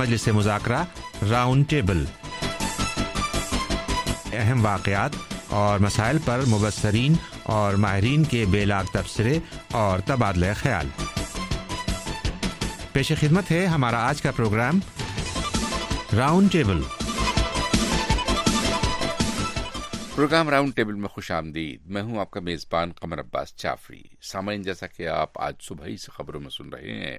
मजलिस मुज़ाकरा round table, अहम वाक़यात और मसाइल पर मुबस्सरीन और माहिरीन के बेलाग तबसरे और तबादला ख्याल। पेश खिदमत है हमारा आज का program round table. Program round table में खुश आमदीद। मैं हूं आपका मेज़बान कमर अब्बास जाफरी। सामाईन, जैसा कि आप आज सुबह ही से खबरों में सुन रहे हैं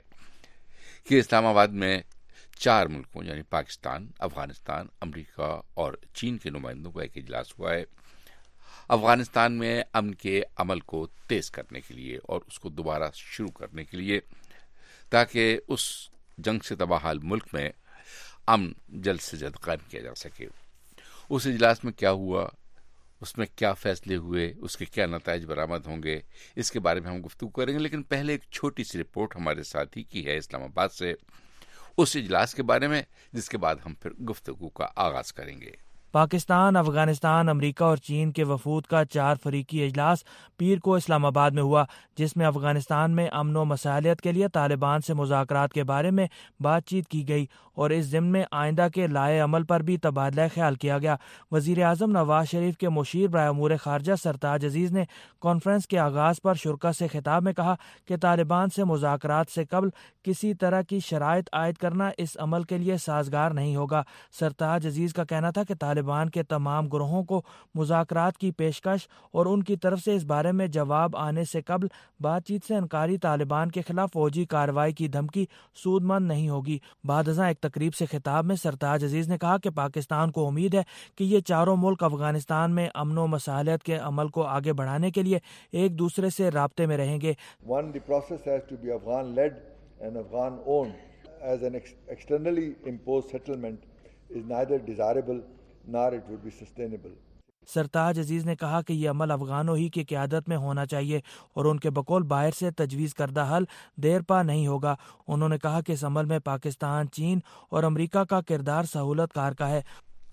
कि इस्लामाबाद में 4 मुल्कों यानी पाकिस्तान, अफगानिस्तान, अमेरिका और चीन के नुमाइंदों का एक इजलास हुआ है अफगानिस्तान में अमन के अमल को तेज करने के लिए और उसको दोबारा शुरू करने के लिए, ताकि उस जंग से तबाहाल मुल्क में अमन जल्द से जल्द कायम किया जा सके। उस इजलास में क्या हुआ, उसमें क्या फैसले हुए, उसके क्या नताइज बरामद होंगे, इसके बारे में हम गुफ्तगू करेंगे। लेकिन पहले एक छोटी सी रिपोर्ट हमारे साथी की है इस्लामाबाद से उस इजलास के बारे में, जिसके बाद हम फिर गुफ्तगू का आगाज करेंगे। पाकिस्तान, अफगानिस्तान, अमेरिका और चीन के वफूद का 4 फरीकी इजलास पीर को इस्लामाबाद में हुआ, जिसमें अफगानिस्तान में अमन व मसालियत के लिए तालिबान से मुज़ाकरात के बारे में बातचीत की गई और इस ज़िम्न में आइंदा के लाए अमल पर भी तबादला ख्याल किया गया। वज़ीर आज़म नवाज शरीफ के मुशीर बराए उमूर ख़ारजा सरताज अजीज़ ने कॉन्फ्रेंस के आगाज़ पर शुरका से खिताब में कहा कि तालिबान से मुज़ाकरात से कबल किसी तरह की शराइत आयद करना इस अमल के लिए साजगार नहीं होगा। सरताज अजीज़ का कहना था कि तालिबान के तमाम ग्रोहों को मुज़ाकरात की पेशकश और उनकी तरफ से इस बारे में जवाब आने से कबल बातचीत से इनकारी तालिबान के खिलाफ फौजी कार्रवाई की धमकी सूदमंद नहीं होगी। बादशाह एक तकरीब से खिताब में सरताज अजीज ने कहा कि पाकिस्तान को उम्मीद है कि ये चारों मुल्क अफगानिस्तान में अमन व मसालियत के अमल को आगे बढ़ाने के लिए एक दूसरे से राब्ते में रहेंगे। One, the process has to be Afghan led and Afghan owned, as an externally imposed settlement is neither desirable nor it would be sustainable. सरताज अजीज ने कहा कि ये अमल अफगानों ही की क़यादत में होना चाहिए और उनके बकौल बाहर से तजवीज़ करदा हल देर पा नहीं होगा। उन्होंने कहा कि इस अमल में पाकिस्तान, चीन और अमेरिका का किरदार सहूलत कार का है।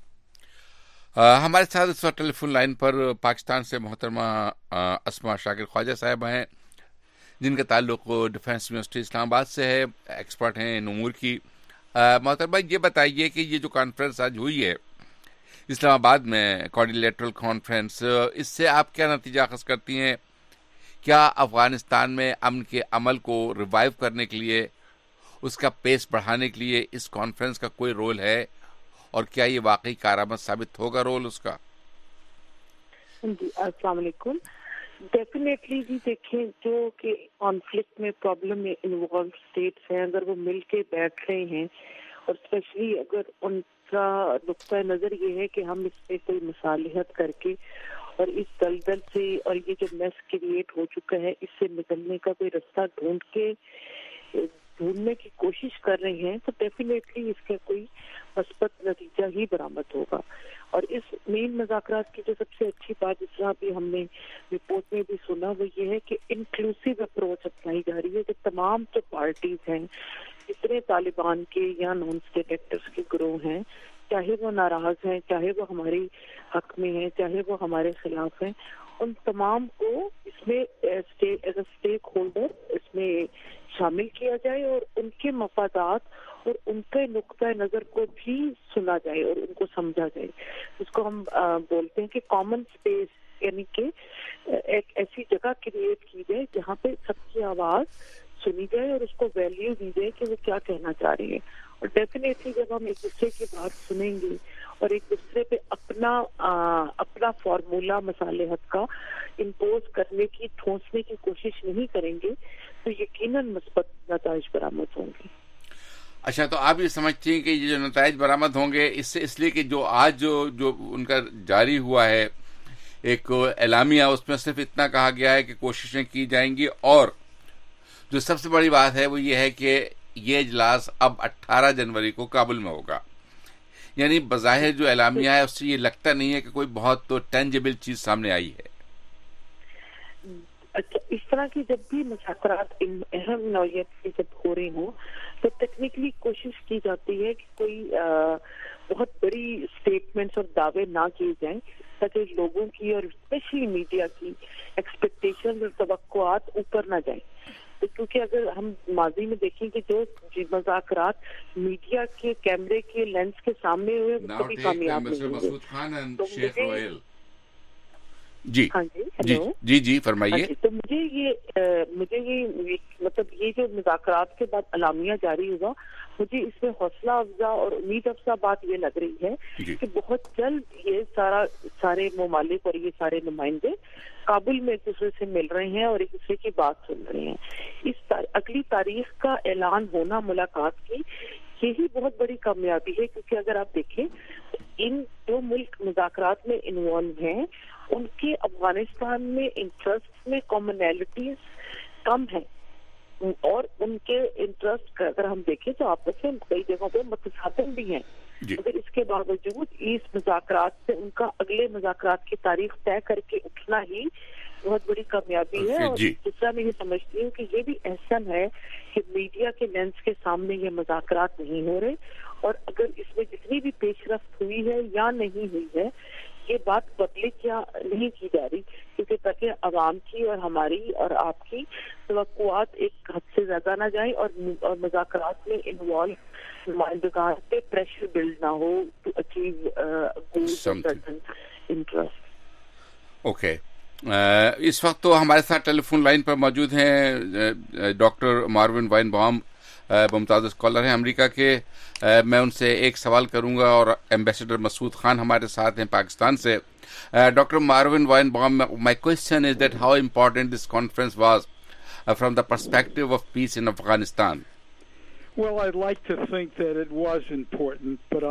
हमारे साथ इस वक्त टेलीफोन लाइन पर पाकिस्तान से मोहतरमा अस्मा शाकिर ख्वाजा साहब हैं, जिनका ताल्लुक डिफेंस यूनिवर्सिटी इस्लामाबाद से है, एक्सपर्ट हैं इन उमूर की। मोहतरमा, ये बताइए कि ये जो कॉन्फ्रेंस आज हुई है इस्लामाबाद में, कोऑर्डिनेटरल कॉन्फ्रेंस, इससे आप क्या नतीजा अखज़ करती हैं? क्या अफगानिस्तान में अमन के अमल को रिवाइव करने के लिए, उसका पेस बढ़ाने के लिए इस कॉन्फ्रेंस का कोई रोल है और क्या ये वाकई कारआमद साबित होगा रोल उसका? जी, अस्सलाम वालेकुम। डेफिनेटली जी, देखें जो कि कॉन्फ्लिक्ट में प्रॉब्लम में इन्वॉल्व स्टेट्स हैं, अगर वो मिल के बैठ रहे हैं और स्पेशली अगर उनका नुक्ता नज़र ये है कि हम इसमें कोई मसालिहत करके और इस दलदल से और ये जो मेस क्रिएट हो चुका है इससे निकलने का कोई रास्ता ढूंढने की कोशिश कर रहे हैं, तो डेफिनेटली इसका कोई मस्बत नतीजा ही बरामद होगा। और इस मेन मुज़ाकरात की जो सबसे अच्छी बात, जिस तरह भी हमने रिपोर्ट में भी सुना, वो ये है कि इंक्लूसिव अप्रोच अपनाई जा रही है कि तमाम जो पार्टीज हैं, जितने तालिबान के या नॉन स्टेट एक्टर्स के ग्रोह हैं, चाहे वो नाराज हैं, चाहे वो हमारे हक में हैं, चाहे वो हमारे खिलाफ हैं, उन तमाम को इसमें एज अ स्टेक होल्डर इसमें शामिल किया जाए और उनके मफादात और उनके नुक्ता नज़र को भी सुना जाए और उनको समझा जाए। इसको हम बोलते हैं कि कॉमन स्पेस, यानी कि एक ऐसी जगह क्रिएट की जाए जहाँ पे सबकी आवाज़ सुनी जाए और उसको वैल्यू दी जाए कि वो क्या कहना चाह रही है। और डेफिनेटली जब हम एक दूसरे की बात सुनेंगे और एक दूसरे पे अपना फार्मूला मसालेहत का इम्पोज करने की, ठोंसने की कोशिश नहीं करेंगे, तो यकीनन मुस्बत नताइज बरामद होंगे। अच्छा, तो आप ये समझते हैं कि ये जो नताइज बरामद होंगे इससे, इसलिए कि जो आज जो उनका जारी हुआ है एक एलामिया, उसमें सिर्फ इतना कहा गया है कि कोशिशें की जाएंगी और जो सबसे बड़ी बात है वो ये है कि ये इजलास अब 18 जनवरी को काबुल में होगा। यानी बज़ाहिर जो एलामिया है उससे ये लगता नहीं है कि कोई बहुत तो टेंजिबल चीज सामने आई है। अच्छा, इस तरह की जब भी मुज़ाकरात अहम नौयत की जब हो रही हो तो टेक्निकली कोशिश की जाती है कि कोई बहुत बड़ी स्टेटमेंट्स और दावे ना किए जाएं, ताकि लोगों की और स्पेशली मीडिया की एक्सपेक्टेशन और तवक्कुआत ऊपर ना जाए। کیونکہ اگر ہم ماضی میں دیکھیں کہ جو مذاکرات میڈیا کے کیمرے کے لینس کے سامنے ہوئے وہ کبھی کامیاب نہیں ہوئے. جی ہاں جی جی جی فرمائیے. تو مجھے یہ مطلب یہ جو مذاکرات کے بعد اعلامیہ جاری ہوا، مجھے اس میں حوصلہ افزا اور امید افزا بات یہ لگ رہی ہے کہ بہت جلد یہ سارے ممالک اور یہ سارے نمائندے کابل میں ایک دوسرے سے مل رہے ہیں اور ایک دوسرے کی بات سن رہے ہیں. اس اگلی تاریخ کا اعلان ہونا ملاقات کی یہی بہت بڑی کامیابی ہے، کیونکہ اگر آپ دیکھیں ان جو ملک مذاکرات میں انوالو ہیں ان کے افغانستان میں انٹرسٹ میں کامنالٹیز کم ہیں، اور ان کے انٹرسٹ اگر ہم دیکھیں تو آپس میں کئی جگہوں پہ متصادم بھی ہیں. مگر اس کے باوجود اس مذاکرات سے ان کا اگلے مذاکرات کی تاریخ طے کر کے اٹھنا ہی بہت بڑی کامیابی ہے. اور دوسرا میں یہ سمجھتی ہوں کہ یہ بھی احسن ہے کہ میڈیا کے لینس کے سامنے یہ مذاکرات نہیں ہو رہے، اور اگر اس میں جتنی بھی پیش رفت ہوئی ہے یا نہیں ہوئی ہے یہ بات پبلک یا نہیں کی جا رہی، کیونکہ تاکہ عوام کی اور ہماری اور آپ کی توقعات ایک حد سے زیادہ نہ جائیں اور مذاکرات میں انوالو نمائندگان پہ پریشر بلڈ نہ ہو to achieve certain interest. Okay, اس وقت تو ہمارے ساتھ ٹیلی فون لائن پر موجود ہیں ڈاکٹر ماروین وائن بام، ممتاز اسکالر ہیں امریکہ کے. میں ان سے ایک سوال کروں گا، اور ایمبیسڈر مسعود خان ہمارے ساتھ ہیں پاکستان سے. Doctor Marvin Weinbaum, my question is that how important this conference was from the perspective of peace in Afghanistan. Well, I'd like to think that it was important, but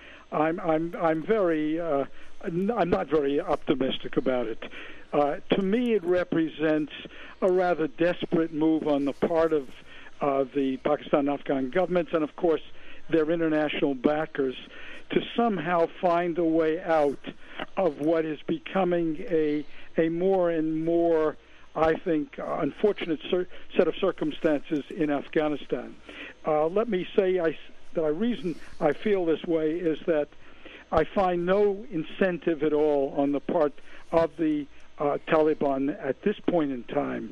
I'm very I'm not very optimistic about it. To me, it represents a rather desperate move on the part of the Pakistan-Afghan governments and, of course, their international backers to somehow find a way out of what is becoming a more and more, I think, unfortunate set of circumstances in Afghanistan. Let me say the reason I feel this way is that I find no incentive at all on the part of the Taliban at this point in time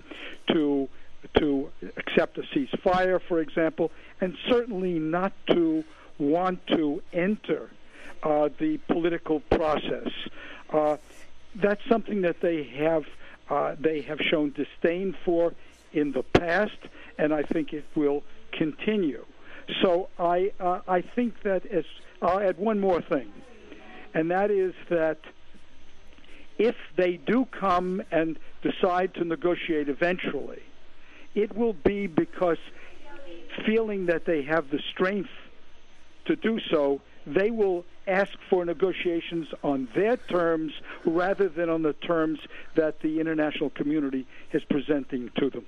to accept a ceasefire, for example, and certainly not to want to enter the political process. That's something that they have shown disdain for in the past, and I think it will continue. So I think that I'll add one more thing, and that is that if they do come and decide to negotiate eventually, it will be because feeling that they have the strength to do so, they will ask for negotiations on their terms rather than on the terms that the international community is presenting to them.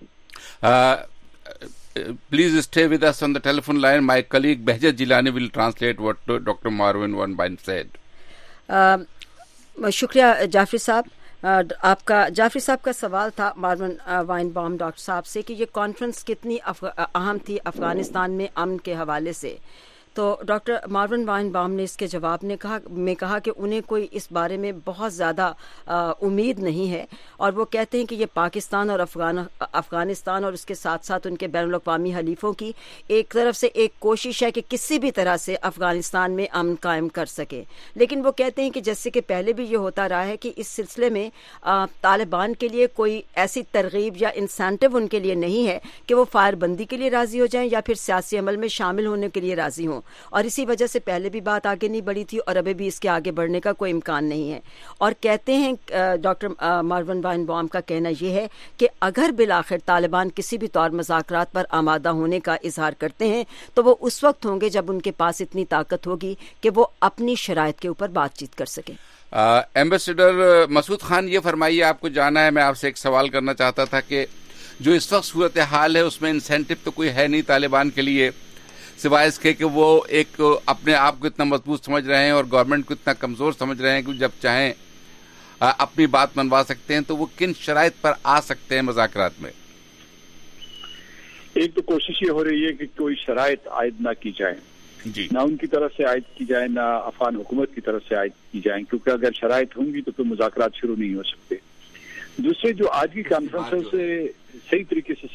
Please stay with us on the telephone line. My colleague Behjat Jilani will translate what Dr. Marwan Weinbaum said. شکریہ جعفری صاحب. آپ کا جعفری صاحب کا سوال تھا ماروین وائن بام doctor صاحب سے کہ یہ کانفرنس کتنی اہم تھی افغانستان میں امن کے حوالے سے. تو ڈاکٹر ماروین وائن بام نے اس کے جواب میں کہا کہ انہیں کوئی اس بارے میں بہت زیادہ امید نہیں ہے، اور وہ کہتے ہیں کہ یہ پاکستان اور افغانستان اور اس کے ساتھ ساتھ ان کے بین الاقوامی حلیفوں کی ایک طرف سے ایک کوشش ہے کہ کسی بھی طرح سے افغانستان میں امن قائم کر سکے. لیکن وہ کہتے ہیں کہ جیسے کہ پہلے بھی یہ ہوتا رہا ہے کہ اس سلسلے میں طالبان کے لیے کوئی ایسی ترغیب یا انسینٹو ان کے لیے نہیں ہے کہ وہ فائر بندی کے لیے راضی ہو جائیں یا پھر سیاسی عمل میں شامل ہونے کے لیے راضی ہوں، اور اسی وجہ سے پہلے بھی بات آگے نہیں بڑھی تھی اور ابھی بھی اس کے آگے بڑھنے کا کوئی امکان نہیں ہے. اور کہتے ہیں ڈاکٹر ماروین وائن بام کا کہنا یہ ہے کہ اگر بالآخر طالبان کسی بھی طور مذاکرات پر آمادہ ہونے کا اظہار کرتے ہیں تو وہ اس وقت ہوں گے جب ان کے پاس اتنی طاقت ہوگی کہ وہ اپنی شرائط کے اوپر بات چیت کر سکیں. ایمبیسڈر مسعود خان، یہ فرمائیے، آپ کو جانا ہے، میں آپ سے ایک سوال کرنا چاہتا تھا کہ جو اس وقت صورتحال ہے اس میں انسینٹو تو کوئی ہے نہیں طالبان کے لیے، سوائے اس کے کہ وہ ایک اپنے آپ کو اتنا مضبوط سمجھ رہے ہیں اور گورنمنٹ کو اتنا کمزور سمجھ رہے ہیں کہ جب چاہیں اپنی بات منوا سکتے ہیں. تو وہ کن شرائط پر آ سکتے ہیں مذاکرات میں؟ ایک تو کوشش یہ ہو رہی ہے کہ کوئی شرائط عائد نہ کی جائیں، جی، نہ ان کی طرف سے عائد کی جائے نہ افغان حکومت کی طرف سے عائد کی جائیں، کیونکہ اگر شرائط ہوں گی تو پھر مذاکرات شروع نہیں ہو سکتے. دوسرے جو آج کی کانفرنس سے صحیح طریقے سے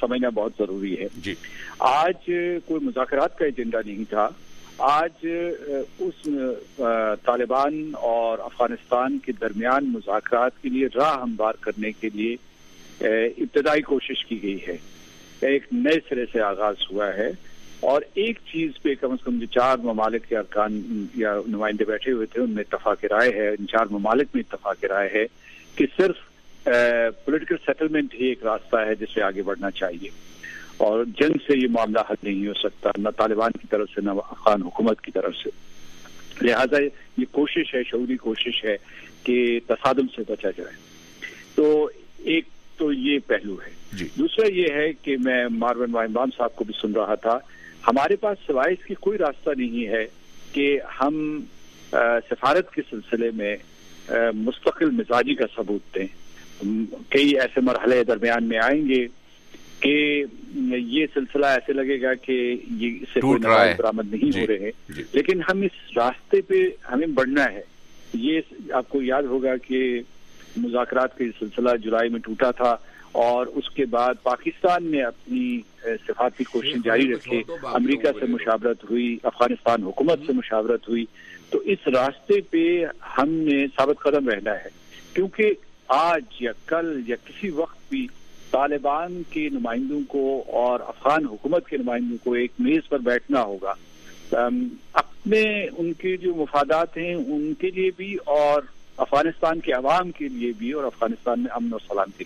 समझना बहुत जरूरी है जी। आज कोई मुज़ाकरात का एजेंडा नहीं था, आज उस तालिबान और अफगानिस्तान के दरमियान मुज़ाकरात के लिए राह हमवार करने के लिए इब्तदाई कोशिश की गई है, एक नए सिरे से आगाज हुआ है। और एक चीज पे कम से कम जो 4 ममालिक के अरकान या नुमाइंदे बैठे हुए थे उनमें इत्तफाक राय है, इन 4 ममालिक में इत्तफाक राय है कि सिर्फ पॉलिटिकल सेटलमेंट ही एक रास्ता है जिससे आगे बढ़ना चाहिए, और जंग से ये मामला हल नहीं हो सकता, न तालिबान की तरफ से न अफगान हुकूमत की तरफ से। लिहाजा ये कोशिश है, शऊरी कोशिश है कि तसादुम से बचा जाए। तो एक तो ये पहलू है। दूसरा ये है कि मैं मार्वन वाइनबाम साहब को भी सुन रहा था, हमारे पास सिवाय इसकी कोई रास्ता नहीं है कि हम सफारत के सिलसिले में मुस्तकिल मिजाजी का सबूत दें। कई ऐसे मरहले दरमियान में आएंगे कि ये सिलसिला ऐसे लगेगा कि ये इससे कोई नवाज बरामद नहीं हो रहे हैं, लेकिन हम इस रास्ते पे हमें बढ़ना है। ये आपको याद होगा कि मुज़ाकरात का सिलसिला जुलाई में टूटा था और उसके बाद पाकिस्तान ने अपनी सिफारती कोशिश जारी रखी, अमेरिका से मुशावरत हुई, अफगानिस्तान हुकूमत से मुशावरत हुई। तो इस रास्ते पे हमने साबित कदम रहना है, क्योंकि आज या कल या किसी वक्त भी तालिबान के नुमाइंदों को और अफगान हुकूमत के नुमाइंदों को एक मेज पर बैठना होगा, अपने उनके जो मुफादात हैं उनके लिए भी और अफगानिस्तान के अवाम के लिए भी और अफगानिस्तान में अमन और सलामती।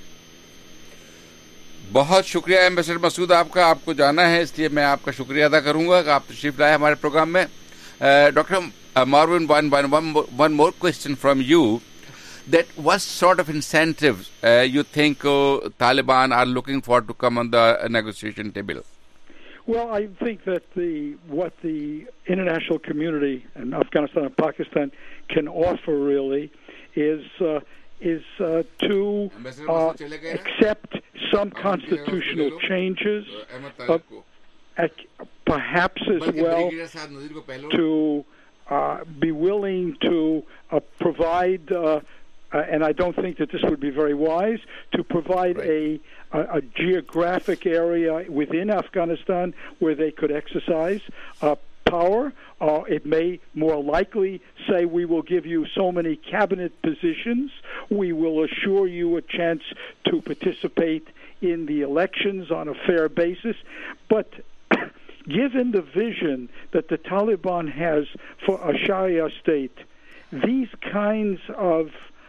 बहुत शुक्रिया एम्बेसडर मसूद आपका, आपको जाना है इसलिए मैं आपका शुक्रिया अदा करूंगा कि आप तशरीफ लाए हमारे प्रोग्राम में। Doctor Marvin one more question from you, that what sort of incentives you think Taliban are looking for to come on the negotiation table? Well, I think that what the international community and Afghanistan and Pakistan can offer really is to accept some constitutional changes, perhaps as well to be willing to provide, and I don't think that this would be very wise, to provide a geographic area within Afghanistan where they could exercise power. It may more likely say, we will give you so many cabinet positions, we will assure you a chance to participate in the elections on a fair basis. But given the vision that the Taliban has for a Sharia state, these kinds of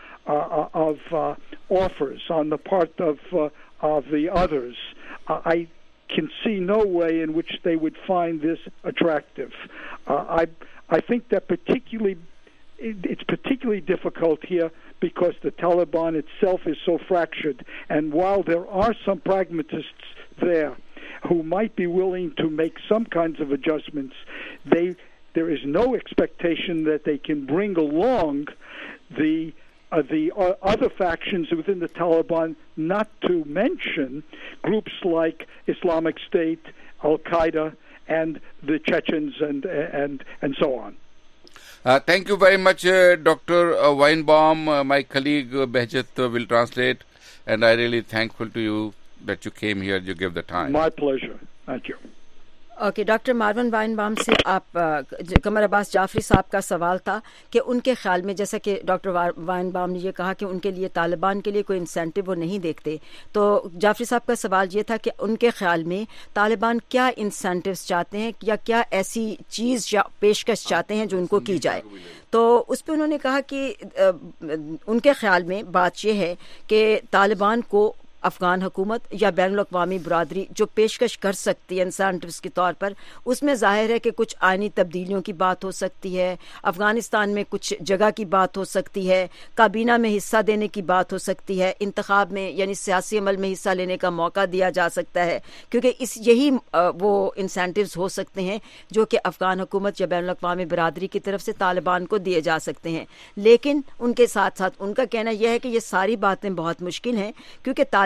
offers on the part of the others, I can see no way in which they would find this attractive. I think that it's particularly difficult here because the Taliban itself is so fractured, and while there are some pragmatists there who might be willing to make some kinds of adjustments, there is no expectation that they can bring along the other factions within the Taliban, not to mention groups like Islamic State, Al-Qaeda, and the Chechens, and so on. Thank you very much, Dr. Weinbaum. My colleague Behjat will translate, and I'm really thankful to you that you came here, you give the time. My pleasure. Thank you. Okay doctor Marvin Weinbaum से आप कमर अब्बास जाफरी साहब का सवाल था कि उनके ख्याल में, जैसा कि डॉक्टर वाइनबाम ने ये कहा कि उनके लिए तालिबान के लिए कोई इंसेंटिव वो नहीं देखते, तो जाफरी साहब का सवाल ये था कि उनके ख्याल में तालिबान क्या इंसेंटिव्स चाहते हैं या क्या ऐसी चीज़ या पेशकश चाहते हैं जो उनको की जाए। तो उस पर उन्होंने कहा कि उनके ख्याल में बात यह है कि तालिबान को अफगान हुकूमत या बैनुल-अक़वामी बरादरी जो पेशकश कर सकती है इंसेंटिव्स के तौर पर, उसमें ज़ाहिर है कि कुछ आइनी तब्दीलियों की बात हो सकती है, अफ़गानिस्तान में कुछ जगह की बात हो सकती है, काबीना में हिस्सा देने की बात हो सकती है, इंतखाब में यानी सियासी अमल में हिस्सा लेने का मौका दिया जा सकता है, क्योंकि यही वो इंसेंटिव्स हो सकते हैं जो कि अफ़गान हुकूमत या बैनुल-अक़वामी बरादरी की तरफ से तालिबान को दिए जा सकते हैं। लेकिन उनके साथ साथ उनका कहना यह है कि ये सारी बातें बहुत मुश्किल हैं, क्योंकि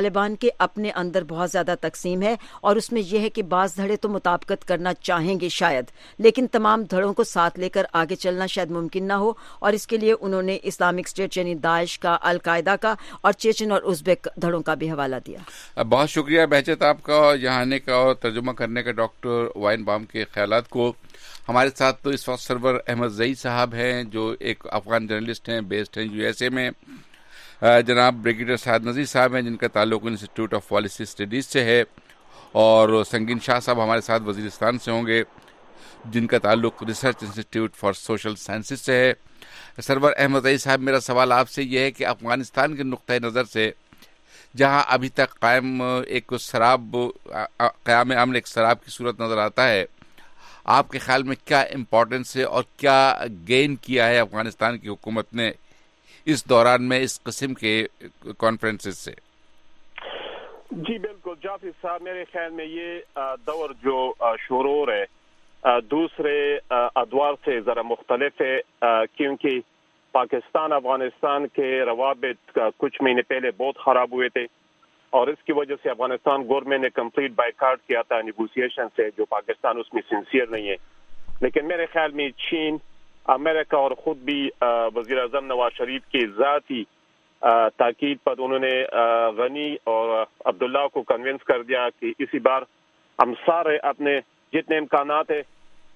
طالبان کے اپنے اندر بہت زیادہ تقسیم ہے، اور اس میں یہ ہے کہ بعض دھڑے تو مطابقت کرنا چاہیں گے شاید، لیکن تمام دھڑوں کو ساتھ لے کر آگے چلنا شاید ممکن نہ ہو، اور اس کے لیے انہوں نے اسلامک اسٹیٹ یعنی داعش کا، القاعدہ کا اور چیچن اور ازبیک دھڑوں کا بھی حوالہ دیا۔ بہت شکریہ بہجت آپ کا یہاں آنے کا اور ترجمہ کرنے کا ڈاکٹر وائن بام کے خیالات کو۔ ہمارے ساتھ تو اس وقت سرور احمد زئی صاحب ہیں جو ایک افغان جرنلسٹ ہیں، بیسڈ ہیں USA میں، جناب بریگیڈیئر سعد نذیر صاحب ہیں جن کا تعلق انسٹیٹیوٹ آف پالیسی اسٹڈیز سے ہے، اور سنگین شاہ صاحب ہمارے ساتھ وزیرستان سے ہوں گے جن کا تعلق research institute for social sciences سے ہے۔ سرور احمد زئی صاحب، میرا سوال آپ سے یہ ہے کہ افغانستان کے نقطۂ نظر سے جہاں ابھی تک قائم ایک قیام امن ایک سراب کی صورت نظر آتا ہے، آپ کے خیال میں کیا امپورٹنس ہے اور کیا گین کیا ہے افغانستان کی حکومت نے اس دوران میں اس قسم کے کانفرنسز سے؟ جی بالکل جعفری صاحب، میرے خیال میں یہ دور جو شروع ہے دوسرے ادوار سے ذرا مختلف ہے، کیونکہ پاکستان افغانستان کے روابط کچھ مہینے پہلے بہت خراب ہوئے تھے، اور اس کی وجہ سے افغانستان گورنمنٹ نے کمپلیٹ بائیکاٹ کیا تھا نیگوسیشن سے، جو پاکستان اس میں سنسیئر نہیں ہے۔ لیکن میرے خیال میں چین، امریکہ اور خود بھی وزیر اعظم نواز شریف کی ذاتی تاکید پر انہوں نے غنی اور عبداللہ کو کنونس کر دیا کہ اسی بار ہم سارے اپنے جتنے امکانات ہیں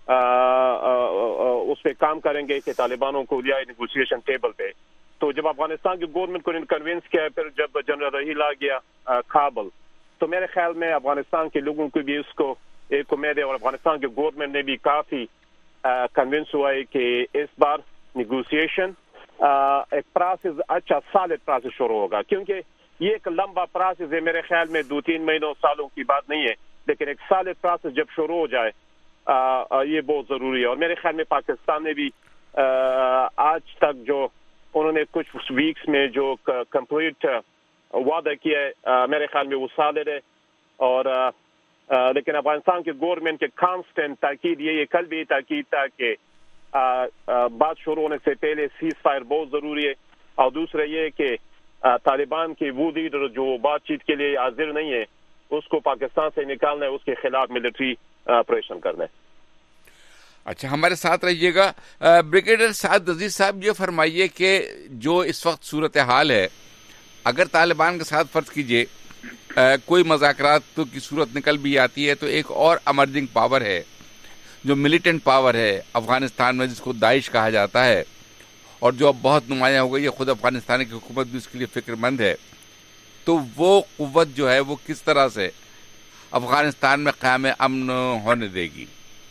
اس پہ کام کریں گے کہ طالبانوں کو لیا نیگوسیشن ٹیبل پہ۔ تو جب افغانستان کی گورنمنٹ کو کنونس کیا، پھر جب جنرل رحیل آ گیا کابل، تو میرے خیال میں افغانستان کے لوگوں کو بھی اس کو ایک امید ہے، اور افغانستان کی گورنمنٹ نے بھی کافی کنونس ہوا ہے کہ اس بار نیگوسیشن ایک پروسیس، اچھا سالڈ پروسیس شروع ہوگا، کیونکہ یہ ایک لمبا پروسیس ہے، میرے خیال میں 2-3 مہینوں سالوں کی بات نہیں ہے، لیکن ایک سالڈ پروسیس جب شروع ہو جائے یہ بہت ضروری ہے۔ اور میرے خیال میں پاکستان نے بھی آج تک جو انہوں نے کچھ ویکس میں جو کمپلیٹ وعدہ کیا ہے، میرے خیال میں وہ سالڈ ہے، اور لیکن افغانستان کے گورنمنٹ کے کانسٹنٹ تاکید یہ کل بھی تاکید تھا کہ بات شروع ہونے سے پہلے سیز فائر بہت ضروری ہے، اور دوسرا یہ کہ طالبان کے وہ لیڈر جو بات چیت کے لیے حاضر نہیں ہے اس کو پاکستان سے نکالنا ہے، اس کے خلاف ملٹری آپریشن کرنا ہے۔ اچھا، ہمارے ساتھ رہیے گا بریگیڈیئر سعد نذیر صاحب، یہ فرمائیے کہ جو اس وقت صورتحال ہے، اگر طالبان کے ساتھ فرض کیجئے کوئی مذاکرات کی صورت نکل بھی آتی ہے، تو ایک اور ایمرجنگ پاور ہے جو ملیٹنٹ پاور ہے افغانستان میں، جس کو داعش کہا جاتا ہے، اور جو اب بہت نمایاں ہو گئی ہے، خود افغانستان کی حکومت بھی اس کے لیے فکر مند ہے، تو وہ قوت جو ہے وہ کس طرح سے افغانستان میں قیام امن ہونے دے گی؟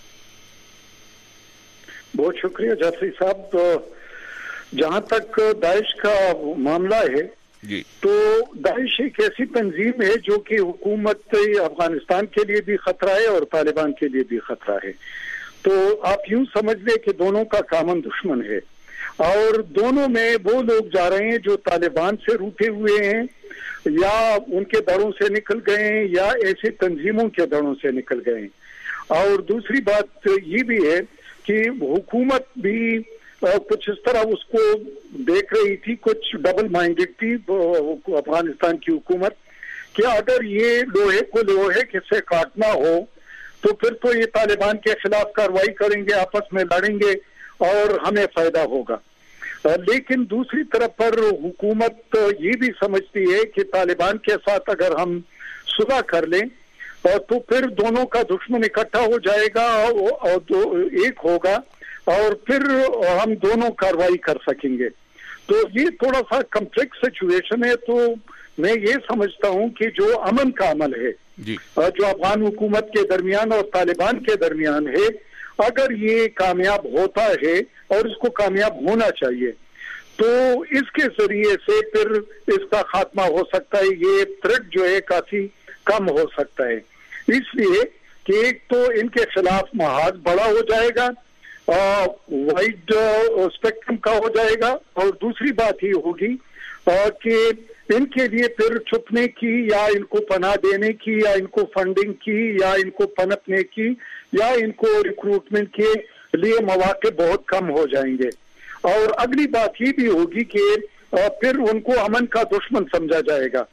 بہت شکریہ جعفری صاحب۔ جہاں تک داعش کا معاملہ ہے جی، تو داعش ایک ایسی تنظیم ہے جو کہ حکومت افغانستان کے لیے بھی خطرہ ہے اور طالبان کے لیے بھی خطرہ ہے۔ تو آپ یوں سمجھ لیں کہ دونوں کا کامن دشمن ہے، اور دونوں میں وہ لوگ جا رہے ہیں جو طالبان سے روٹھے ہوئے ہیں، یا ان کے دڑوں سے نکل گئے ہیں، یا ایسی تنظیموں کے دڑوں سے نکل گئے ہیں۔ اور دوسری بات یہ بھی ہے کہ حکومت بھی کچھ اس طرح اس کو دیکھ رہی تھی، کچھ ڈبل مائنڈڈ تھی افغانستان کی حکومت، کہ اگر یہ لوہے کو لوہے کے سے کاٹنا ہو تو پھر تو یہ طالبان کے خلاف کارروائی کریں گے، آپس میں لڑیں گے اور ہمیں فائدہ ہوگا۔ لیکن دوسری طرف پر حکومت یہ بھی سمجھتی ہے کہ طالبان کے ساتھ اگر ہم صلح کر لیں تو پھر دونوں کا دشمن اکٹھا ہو جائے گا اور ایک ہوگا، اور پھر ہم دونوں کارروائی کر سکیں گے۔ تو یہ تھوڑا سا کمپلیکس سچویشن ہے۔ تو میں یہ سمجھتا ہوں کہ جو امن کا عمل ہے جو افغان حکومت کے درمیان اور طالبان کے درمیان ہے، اگر یہ کامیاب ہوتا ہے، اور اس کو کامیاب ہونا چاہیے، تو اس کے ذریعے سے پھر اس کا خاتمہ ہو سکتا ہے، یہ تھریٹ جو ہے کافی کم ہو سکتا ہے۔ اس لیے کہ ایک تو ان کے خلاف محاذ بڑا ہو جائے گا، وائڈ اسپیکٹرم کا ہو جائے گا، اور دوسری بات یہ ہوگی کہ ان کے لیے پھر چھپنے کی، یا ان کو پناہ دینے کی، یا ان کو فنڈنگ کی، یا ان کو پنپنے کی، یا ان کو ریکروٹمنٹ کے لیے مواقع بہت کم ہو جائیں گے۔ اور اگلی بات یہ بھی ہوگی کہ پھر ان کو امن کا دشمن سمجھا جائے گا۔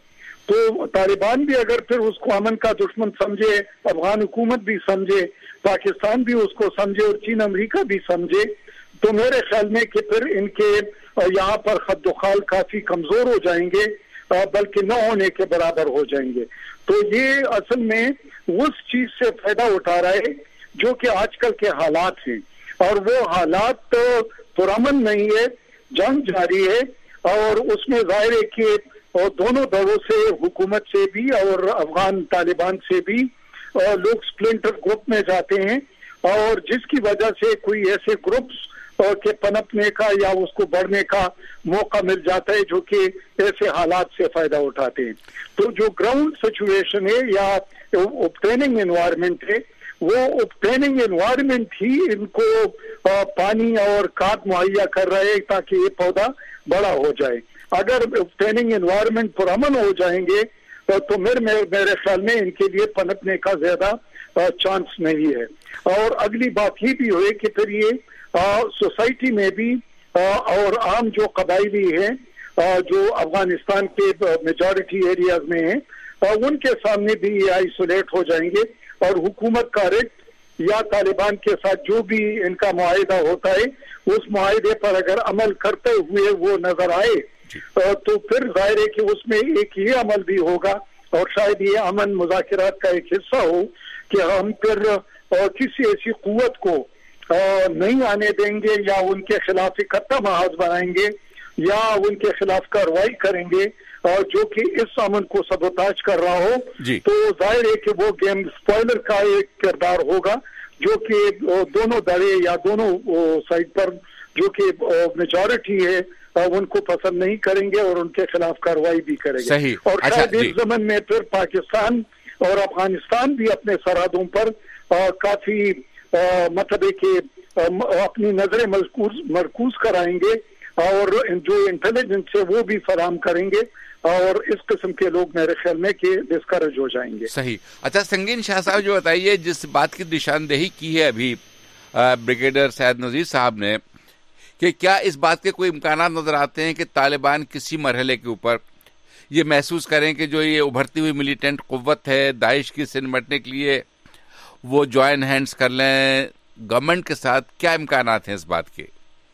تو तालिबान भी अगर फिर उसको अमन का दुश्मन समझे, अफगान हुकूमत भी समझे, पाकिस्तान भी उसको समझे और चीन अमेरिका भी समझे, तो मेरे ख्याल में कि फिर इनके यहाँ पर खद्दोखाल काफी कमजोर हो जाएंगे, बल्कि न होने के बराबर हो जाएंगे। तो ये असल में उस चीज से फायदा उठा रहा है जो कि आजकल के हालात हैं, और वो हालात तो पुरअमन नहीं है, जंग जारी है, और उसमें जाहिर है कि और दोनों दलों से, हुकूमत से भी और अफगान तालिबान से भी लोग स्प्लिंटर ग्रुप में जाते हैं, और जिसकी वजह से कोई ऐसे ग्रुप्स के पनपने का या उसको बढ़ने का मौका मिल जाता है जो कि ऐसे हालात से फायदा उठाते हैं। तो जो ग्राउंड सिचुएशन है या ऑब्टेनिंग एनवायरनमेंट है, वो ऑब्टेनिंग एनवायरनमेंट ही इनको पानी और खाद मुहैया कर रहे हैं ताकि ये पौधा बड़ा हो जाए। अगर ट्रेनिंग एनवायरनमेंट पुरअमन हो जाएंगे तो मेरे ख्याल में इनके लिए पनपने का ज्यादा चांस नहीं है। और अगली बात ये भी हुई कि फिर ये सोसाइटी में भी और आम जो कबायली हैं जो अफगानिस्तान के मेजॉरिटी एरियाज में हैं, उनके सामने भी ये आइसोलेट हो जाएंगे, और हुकूमत का रेट या तालिबान के साथ जो भी इनका मुआहिदा होता है उस मुआहिदे पर अगर अमल करते हुए वो नजर आए तो फिर जाहिर है कि उसमें एक ये अमल भी होगा, और शायद ये अमन मुज़ाकरात का एक हिस्सा हो कि हम फिर किसी ऐसी कुव्वत को नहीं आने देंगे या उनके खिलाफ इकट्ठा महाज बनाएंगे या उनके खिलाफ कार्रवाई करेंगे और जो कि इस अमन को सबोताज कर रहा हो। तो जाहिर है कि वो गेम स्पॉइलर का एक किरदार होगा जो कि दोनों दड़े या दोनों साइड पर जो कि मेजॉरिटी है उनको पसंद नहीं करेंगे और उनके खिलाफ कार्रवाई भी करेंगे। और शायद इस जमन में फिर पाकिस्तान और अफगानिस्तान भी अपने सरहदों पर काफी मतलब कि अपनी नजरें मरकूज कराएंगे और जो इंटेलिजेंस है वो भी फराहम करेंगे, और इस किस्म के लोग मेरे ख्याल में कि डिस्करेज हो जाएंगे। सही। अच्छा संगीन शाह साहब, जो बताइए जिस बात की निशानदेही की है अभी ब्रिगेडियर सैयद नजीर साहब ने, कि क्या इस बात के कोई इम्कान नजर आते हैं कि तालिबान किसी मरहले के ऊपर ये महसूस करें कि जो ये उभरती हुई मिलिटेंट कुव्वत है दाइश की से निपटने के लिए वो ज्वाइन हैंड्स कर लें गवर्नमेंट के साथ? क्या इम्कान हैं इस बात के?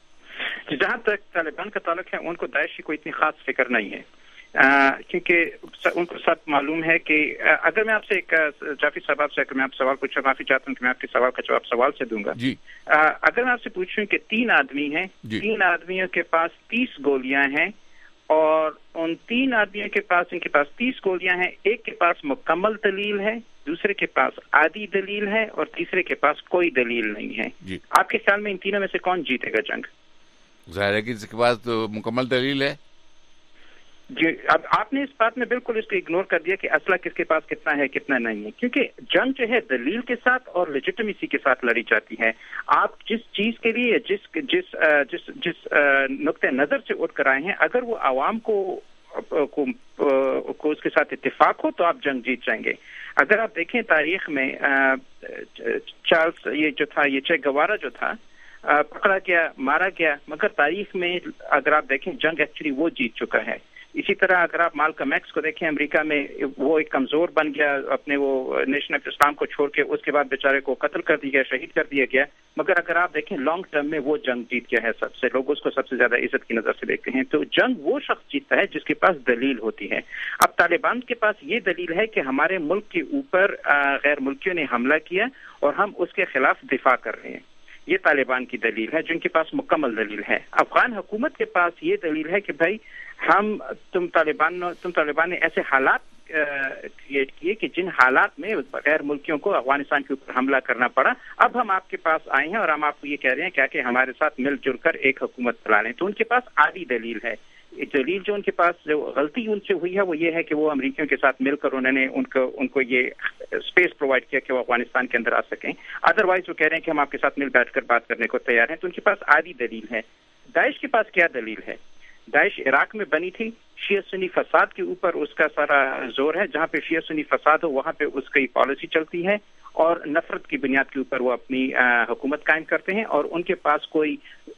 जहाँ तक तालिबान का ताल्लुक है उनको दाइश की कोई इतनी खास फिक्र नहीं है, क्योंकि उनको सब मालूम है कि अगर मैं आपसे जाफी साहब आपसे अगर मैं आप सवाल पूछा, माफी चाहता हूँ कि मैं आपके सवाल का जवाब सवाल से दूंगा जी। अगर मैं आपसे पूछूं कि 3 आदमी हैं, 3 आदमियों के पास 30 गोलियां हैं, और उन 3 आदमियों के पास इनके पास 30 गोलियां हैं, एक के पास मुकम्मल दलील है, दूसरे के पास आधी दलील है और तीसरे के पास कोई दलील नहीं है। आपके ख्याल में इन तीनों में से कौन जीतेगा जंग? जाहिर है कि जिसके पास तो मुकम्मल दलील है जी। अब आपने इस बात में बिल्कुल इसको इग्नोर कर दिया कि असला किसके पास कितना है कितना नहीं है, क्योंकि जंग जो है दलील के साथ और लेजिटिमेसी के साथ लड़ी जाती है। आप जिस चीज के लिए जिस नुक्ते नजर से उठ कर आए हैं, अगर वो आवाम को उसके साथ इत्तेफाक हो तो आप जंग जीत जाएंगे। अगर आप देखें तारीख में चार्ल्स ये जो था, ये चे गवारा जो था, पकड़ा गया, मारा गया, मगर तारीख में अगर आप देखें जंग एक्चुअली वो जीत चुका है। इसी तरह अगर आप माल्कम एक्स को देखें, अमेरिका में वो एक कमजोर बन गया, अपने वो नेशन ऑफ इस्लाम को छोड़ के, उसके बाद बेचारे को कत्ल कर दिया गया, शहीद कर दिया गया, मगर अगर आप देखें लॉन्ग टर्म में वो जंग जीत गया है। सबसे लोग उसको सबसे ज्यादा इज्जत की नजर से देखते हैं। तो जंग वो शख्स जीतता है जिसके पास दलील होती है। अब तालिबान के पास ये दलील है कि हमारे मुल्क के ऊपर गैर मुल्कियों ने हमला किया और हम उसके खिलाफ दिफा कर रहे हैं। ये तालिबान की दलील है, जिनके पास मुकम्मल दलील है। अफगान हुकूमत के पास ये दलील है कि भाई तुम तालिबान ने ऐसे हालात क्रिएट किए कि जिन हालात में गैर मुल्कियों को अफगानिस्तान के ऊपर हमला करना पड़ा। अब हम आपके पास आए हैं और हम आपको ये कह रहे हैं क्या कि हमारे साथ मिलजुल कर एक हुकूमत चला लें। तो उनके पास आधी दलील है। दलील जो उनके पास जो गलती उनसे हुई है वो ये है कि वो अमेरिकियों के साथ मिलकर उन्होंने उनको ये स्पेस प्रोवाइड किया कि वो अफगानिस्तान के अंदर आ सकें। अदरवाइज वो कह रहे हैं कि हम आपके साथ मिल बैठकर बात करने को तैयार हैं। तो उनके पास आधी दलील है। दाइश के पास क्या दलील है? दाइश इराक में बनी थी, शिया सुन्नी फसाद के ऊपर उसका सारा जोर है। जहाँ पे शिया सुन्नी फसाद हो वहाँ पे उसकी पॉलिसी चलती है और नफरत की बुनियाद के ऊपर वो अपनी हुकूमत कायम करते हैं। और उनके पास कोई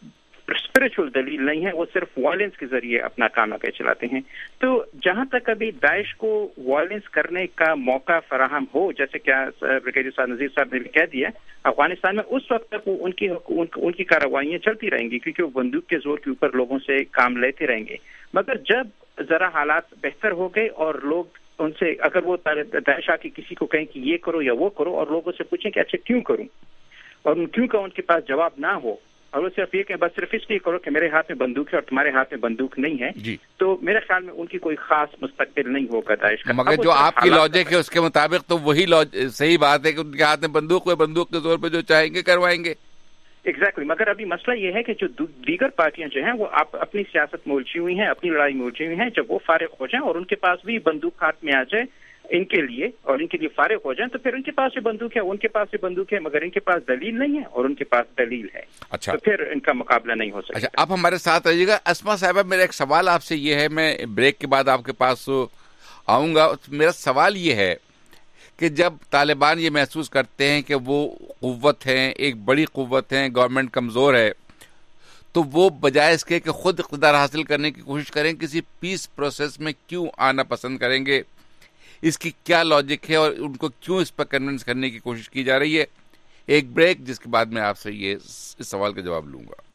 اسپرچل دلیل نہیں ہے, وہ صرف وائلنس کے ذریعے اپنا کام آگے چلاتے ہیں. تو جہاں تک ابھی داعش کو وائلنس کرنے کا موقع فراہم ہو, جیسے کیا بریگیڈیئر صاحب نذیر صاحب نے بھی کہہ دیا, افغانستان میں اس وقت تک ان کی کارروائیاں چلتی رہیں گی, کیونکہ وہ بندوق کے زور کے اوپر لوگوں سے کام لیتے رہیں گے. مگر جب ذرا حالات بہتر ہو گئے اور لوگ ان سے, اگر وہ داعش آ کے کسی کو کہیں کہ یہ کرو یا وہ کرو, اور لوگوں سے پوچھیں کہ اچھا کیوں کروں, اور کیوں کا ان کے پاس جواب نہ ہو, اور وہ صرف یہ کہ بس صرف اس لیے کرو کہ میرے ہاتھ میں بندوق ہے اور تمہارے ہاتھ میں بندوق نہیں ہے, تو میرے خیال میں ان کی کوئی خاص مستقبل نہیں ہوگا داعش کا. مگر جو آپ کی لاجک ہے اس کے مطابق تو وہی صحیح بات ہے کہ ان کے ہاتھ میں بندوق ہے, بندوق کے زور پہ جو چاہیں گے کروائیں گے. ایگزیکٹلی. مگر ابھی مسئلہ یہ ہے کہ جو دیگر پارٹیاں جو ہیں وہ اپنی سیاست میں الجھی ہوئی ہیں, اپنی لڑائی میں الجھی ہوئی ہیں. جب وہ فارغ ہو جائیں اور ان کے پاس بھی بندوق ہاتھ میں آ جائے ان کے لیے, اور ان کے لیے فارغ ہو جائیں, تو پھر ان کے پاس بھی بندوق ہے, ان کے پاس بھی بندوق ہے, مگر ان کے پاس دلیل نہیں ہے اور ان کے پاس دلیل ہے. اچھا, تو پھر ان کا مقابلہ نہیں ہو سکتا. اچھا, آپ ہمارے ساتھ رہیے گا. اسما صاحبہ, میرا ایک سوال آپ سے یہ ہے, میں بریک کے بعد آپ کے پاس آؤں گا. میرا سوال یہ ہے کہ جب طالبان یہ محسوس کرتے ہیں کہ وہ قوت ہیں, ایک بڑی قوت ہیں, گورنمنٹ کمزور ہے, تو وہ بجائے اس کے کہ خود اقتدار حاصل کرنے کی کوشش کریں, کسی پیس پروسیس میں کیوں آنا پسند کریں گے؟ اس کی کیا لاجک ہے اور ان کو کیوں اس پر کنونس کرنے کی کوشش کی جا رہی ہے؟ ایک بریک, جس کے بعد میں آپ سے اس سوال کا جواب لوں گا.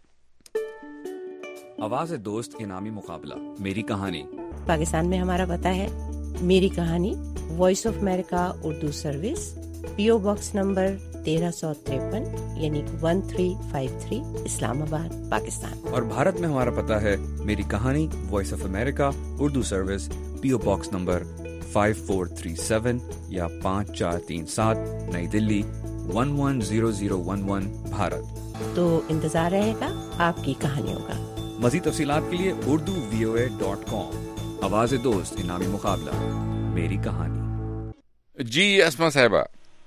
آواز دوست انعامی مقابلہ میری کہانی. پاکستان میں ہمارا پتہ ہے میری کہانی, Voice of America Urdu service, PO box number 1353 یعنی 1353 اسلام آباد پاکستان. اور بھارت میں ہمارا پتہ ہے میری کہانی, Voice of America Urdu service, PO box number 5437 یا 5437 نئی دلی 110011 بھارت. تو انتظار رہے گا آپ کی کہانیوں کا. مزید تفصیلات کے لیے urduvoa.com. آواز دوست انعامی مقابلہ میری کہانی. جی اسما صاحبہ,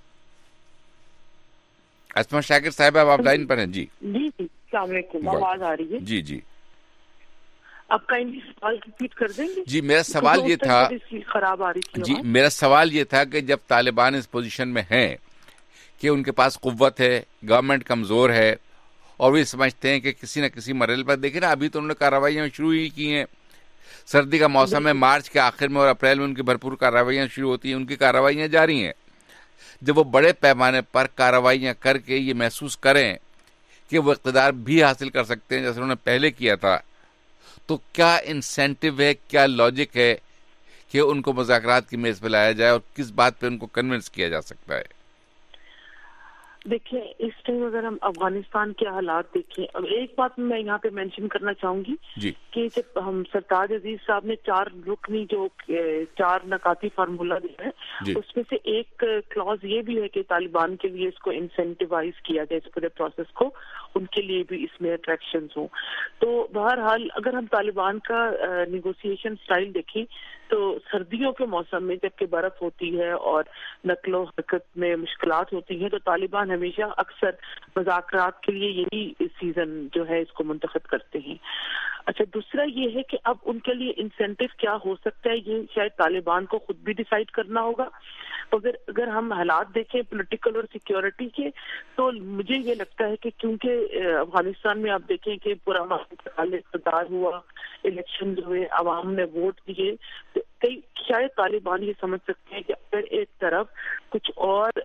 اسما شاکر صاحبہ, آپ لائن پر ہیں. جی جی جی, السلام علیکم, آواز آ رہی ہے؟ جی جی. آپ کا سوال ریپیٹ کر دیں گے؟ جی, میرا سوال یہ تھا, خراب آ رہی تھی. جی, میرا سوال یہ تھا کہ جب طالبان اس پوزیشن میں ہیں کہ ان کے پاس قوت ہے, گورنمنٹ کمزور ہے, اور وہ سمجھتے ہیں کہ کسی نہ کسی مرحلے پر, دیکھیں نا ابھی تو انہوں نے کارروائیاں شروع ہی کی ہیں. سردی کا موسم ہے, مارچ کے آخر میں اور اپریل میں ان کی بھرپور کارروائیاں شروع ہوتی ہیں, ان کی کارروائیاں جاری ہیں. جب وہ بڑے پیمانے پر کارروائیاں کر کے یہ محسوس کریں کہ وہ اقتدار بھی حاصل کر سکتے ہیں جیسے انہوں نے پہلے کیا تھا, تو کیا انسینٹیو ہے, کیا لاجک ہے کہ ان کو مذاکرات کی میز پہ لایا جائے, اور کس بات پہ ان کو کنونس کیا جا سکتا ہے؟ دیکھیں, اس ٹائم اگر ہم افغانستان کے حالات دیکھیں, اب ایک بات میں یہاں پہ مینشن کرنا چاہوں گی کہ جب ہم سرتاج عزیز صاحب نے 4 رکنی جو 4 نکاتی فارمولا دیا ہے, اس میں سے ایک کلاز یہ بھی ہے کہ طالبان کے لیے اس کو انسینٹیوائز کیا جائے, اس پورے پروسیس کو, ان کے لیے بھی اس میں اٹریکشنز ہوں. تو بہرحال اگر ہم طالبان کا نیگوسیشن سٹائل دیکھیں تو سردیوں کے موسم میں جب کہ برف ہوتی ہے اور نقل و حرکت میں مشکلات ہوتی ہیں, تو طالبان ہمیشہ اکثر مذاکرات کے لیے یہی سیزن جو ہے اس کو منتخب کرتے ہیں. اچھا, دوسرا یہ ہے کہ اب ان کے لیے انسینٹیو کیا ہو سکتا ہے, یہ شاید طالبان کو خود بھی ڈیسائیڈ کرنا ہوگا. اگر ہم حالات دیکھیں پولیٹیکل اور سیکیورٹی کے, تو مجھے یہ لگتا ہے کہ کیونکہ افغانستان میں آپ دیکھیں کہ پورا اقتدار ہوا, الیکشن ہوئے, عوام نے ووٹ دیے, تو کئی شاید طالبان یہ سمجھ سکتے ہیں کہ اگر ایک طرف کچھ اور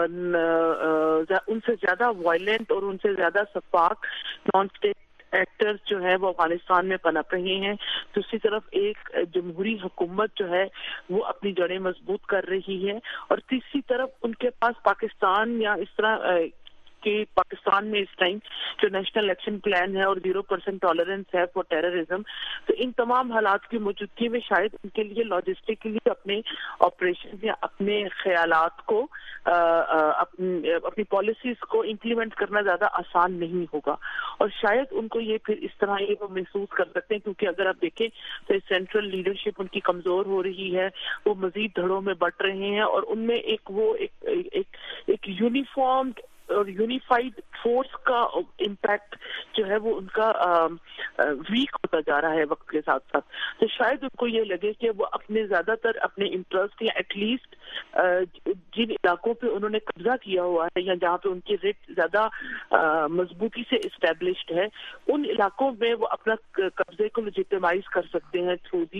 ان سے زیادہ وائلنٹ اور ان سے زیادہ شفاف نان اسٹیٹ ایکٹرز جو ہے وہ افغانستان میں پنپ رہے ہیں, دوسری طرف ایک جمہوری حکومت جو ہے وہ اپنی جڑیں مضبوط کر رہی ہے, اور تیسری طرف ان کے پاس پاکستان یا اس طرح کہ پاکستان میں اس ٹائم جو نیشنل ایکشن پلان ہے اور 0% ٹالرنس ہے فار ٹیررزم, تو ان تمام حالات کی موجودگی میں شاید ان کے لیے لاجسٹکلی اپنے آپریشن یا اپنے خیالات کو اپنی پالیسیز کو امپلیمنٹ کرنا زیادہ آسان نہیں ہوگا. اور شاید ان کو یہ پھر اس طرح یہ وہ محسوس کر سکتے ہیں, کیونکہ اگر آپ دیکھیں تو سینٹرل لیڈرشپ ان کی کمزور ہو رہی ہے, وہ مزید دھڑوں میں بٹ رہے ہیں, اور ان میں ایک यूनिफॉर्म्ड और यूनिफाइड फोर्स का इम्पैक्ट जो है वो उनका वीक होता जा रहा है वक्त के साथ साथ। तो शायद उनको ये लगे कि वो अपने ज्यादातर अपने इंटरेस्ट या एटलीस्ट जिन इलाकों पे उन्होंने कब्जा किया हुआ है या जहाँ पे उनकी रेट ज्यादा मजबूती से इस्टेब्लिश्ड है, उन इलाकों में वो अपना कब्जे को लेजिटिमाइज कर सकते हैं